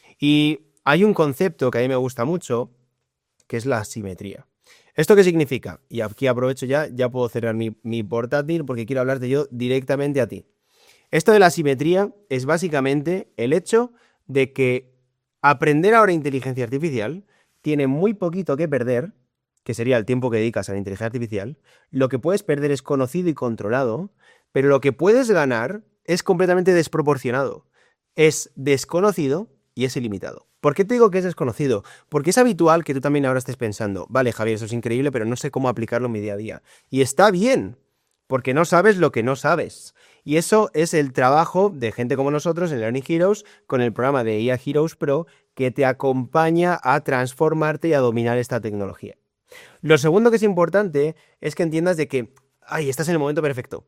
Y hay un concepto que a mí me gusta mucho, que es la asimetría. ¿Esto qué significa? Y aquí aprovecho ya puedo cerrar mi portátil porque quiero hablarte yo directamente a ti. Esto de la asimetría es básicamente el hecho de que aprender ahora inteligencia artificial tiene muy poquito que perder, que sería el tiempo que dedicas a la inteligencia artificial. Lo que puedes perder es conocido y controlado, pero lo que puedes ganar es completamente desproporcionado. Es desconocido y es ilimitado. ¿Por qué te digo que es desconocido? Porque es habitual que tú también ahora estés pensando, vale, Javier, eso es increíble, pero no sé cómo aplicarlo en mi día a día. Y está bien, porque no sabes lo que no sabes. Y eso es el trabajo de gente como nosotros en Learning Heroes con el programa de IA Heroes Pro que te acompaña a transformarte y a dominar esta tecnología. Lo segundo que es importante es que entiendas de que, estás en el momento perfecto.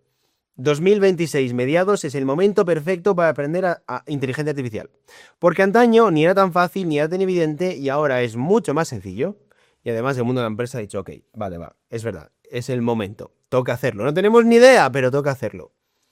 2026 mediados es el momento perfecto para aprender a inteligencia artificial. Porque antaño ni era tan fácil ni era tan evidente y ahora es mucho más sencillo. Y además el mundo de la empresa ha dicho, ok, vale, es verdad, es el momento, toca hacerlo. No tenemos ni idea, pero toca hacerlo.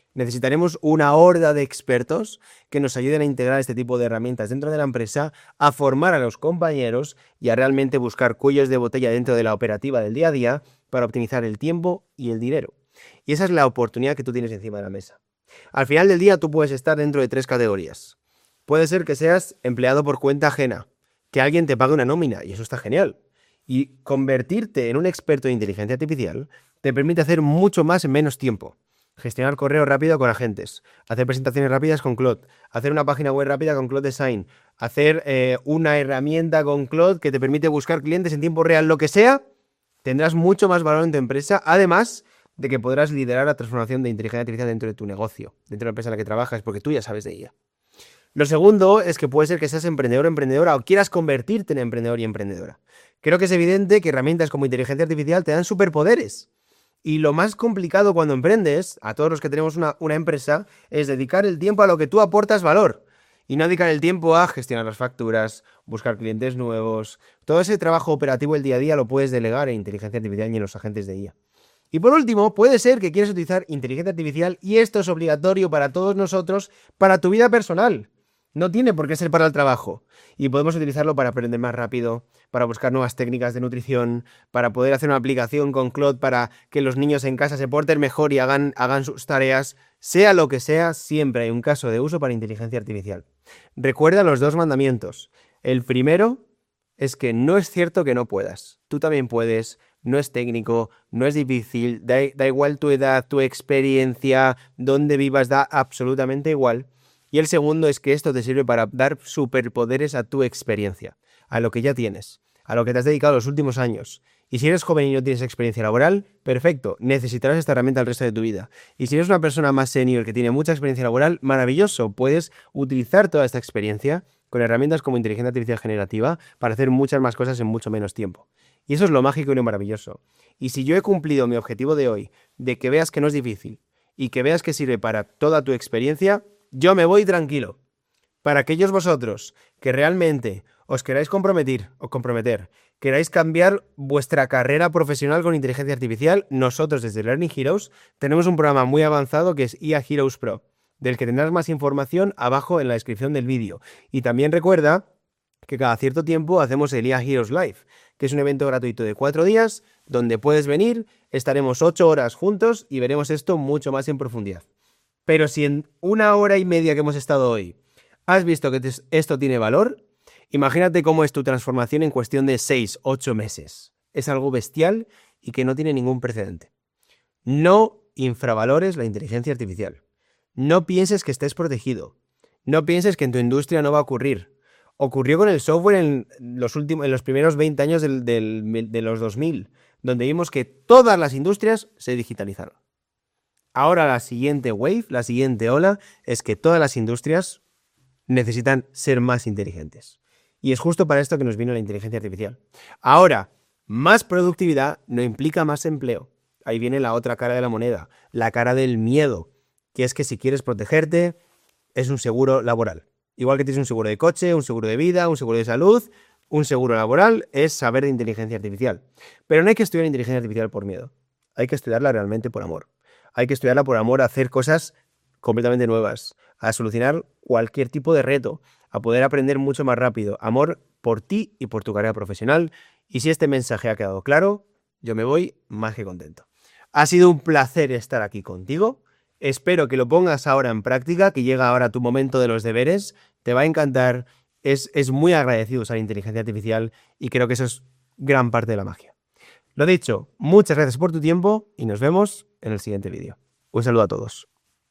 Necesitaremos una horda de expertos que nos ayuden a integrar este tipo de herramientas dentro de la empresa, a formar a los compañeros y a realmente buscar cuellos de botella dentro de la operativa del día a día para optimizar el tiempo y el dinero. Y esa es la oportunidad que tú tienes encima de la mesa. Al final del día tú puedes estar dentro de 3 categorías. Puede ser que seas empleado por cuenta ajena, que alguien te pague una nómina, y eso está genial. Y convertirte en un experto de inteligencia artificial te permite hacer mucho más en menos tiempo. Gestionar correo rápido con agentes, hacer presentaciones rápidas con Claude, hacer una página web rápida con Claude Design, hacer una herramienta con Claude que te permite buscar clientes en tiempo real, lo que sea, tendrás mucho más valor en tu empresa, además de que podrás liderar la transformación de inteligencia artificial dentro de tu negocio, dentro de la empresa en la que trabajas, porque tú ya sabes de ella. Lo segundo es que puede ser que seas emprendedor o emprendedora o quieras convertirte en emprendedor y emprendedora. Creo que es evidente que herramientas como inteligencia artificial te dan superpoderes. Y lo más complicado cuando emprendes, a todos los que tenemos una empresa, es dedicar el tiempo a lo que tú aportas valor. Y no dedicar el tiempo a gestionar las facturas, buscar clientes nuevos. Todo ese trabajo operativo el día a día lo puedes delegar en inteligencia artificial y en los agentes de IA. Y por último, puede ser que quieras utilizar inteligencia artificial y esto es obligatorio para todos nosotros, para tu vida personal. No tiene por qué ser para el trabajo. Y podemos utilizarlo para aprender más rápido, para buscar nuevas técnicas de nutrición, para poder hacer una aplicación con Claude para que los niños en casa se porten mejor y hagan sus tareas. Sea lo que sea, siempre hay un caso de uso para inteligencia artificial. Recuerda los 2 mandamientos. El primero es que no es cierto que no puedas. Tú también puedes, no es técnico, no es difícil, da igual tu edad, tu experiencia, dónde vivas, da absolutamente igual. Y el segundo es que esto te sirve para dar superpoderes a tu experiencia, a lo que ya tienes, a lo que te has dedicado los últimos años. Y si eres joven y no tienes experiencia laboral, perfecto, necesitarás esta herramienta el resto de tu vida. Y si eres una persona más senior que tiene mucha experiencia laboral, maravilloso, puedes utilizar toda esta experiencia con herramientas como inteligencia artificial generativa para hacer muchas más cosas en mucho menos tiempo. Y eso es lo mágico y lo maravilloso. Y si yo he cumplido mi objetivo de hoy, de que veas que no es difícil y que veas que sirve para toda tu experiencia, yo me voy tranquilo. Para aquellos vosotros que realmente os queráis comprometer, queráis cambiar vuestra carrera profesional con inteligencia artificial, nosotros desde Learning Heroes tenemos un programa muy avanzado que es IA Heroes Pro, del que tendrás más información abajo en la descripción del vídeo. Y también recuerda que cada cierto tiempo hacemos el IA Heroes Live, que es un evento gratuito de 4 días, donde puedes venir, estaremos 8 horas juntos y veremos esto mucho más en profundidad. Pero si en 1 hora y media que hemos estado hoy has visto que esto tiene valor, imagínate cómo es tu transformación en cuestión de 6-8 meses. Es algo bestial y que no tiene ningún precedente. No infravalores la inteligencia artificial. No pienses que estés protegido. No pienses que en tu industria no va a ocurrir. Ocurrió con el software en los primeros 20 años de los 2000, donde vimos que todas las industrias se digitalizaron. Ahora la siguiente wave, la siguiente ola, es que todas las industrias necesitan ser más inteligentes. Y es justo para esto que nos vino la inteligencia artificial. Ahora, más productividad no implica más empleo. Ahí viene la otra cara de la moneda, la cara del miedo, que es que si quieres protegerte, es un seguro laboral. Igual que tienes un seguro de coche, un seguro de vida, un seguro de salud, un seguro laboral es saber de inteligencia artificial. Pero no hay que estudiar inteligencia artificial por miedo. Hay que estudiarla realmente por amor. Hay que estudiarla por amor a hacer cosas completamente nuevas, a solucionar cualquier tipo de reto, a poder aprender mucho más rápido. Amor por ti y por tu carrera profesional. Y si este mensaje ha quedado claro, yo me voy más que contento. Ha sido un placer estar aquí contigo. Espero que lo pongas ahora en práctica, que llega ahora tu momento de los deberes. Te va a encantar. Es muy agradecido usar inteligencia artificial y creo que eso es gran parte de la magia. Lo dicho, muchas gracias por tu tiempo y nos vemos en el siguiente vídeo. Un saludo a todos.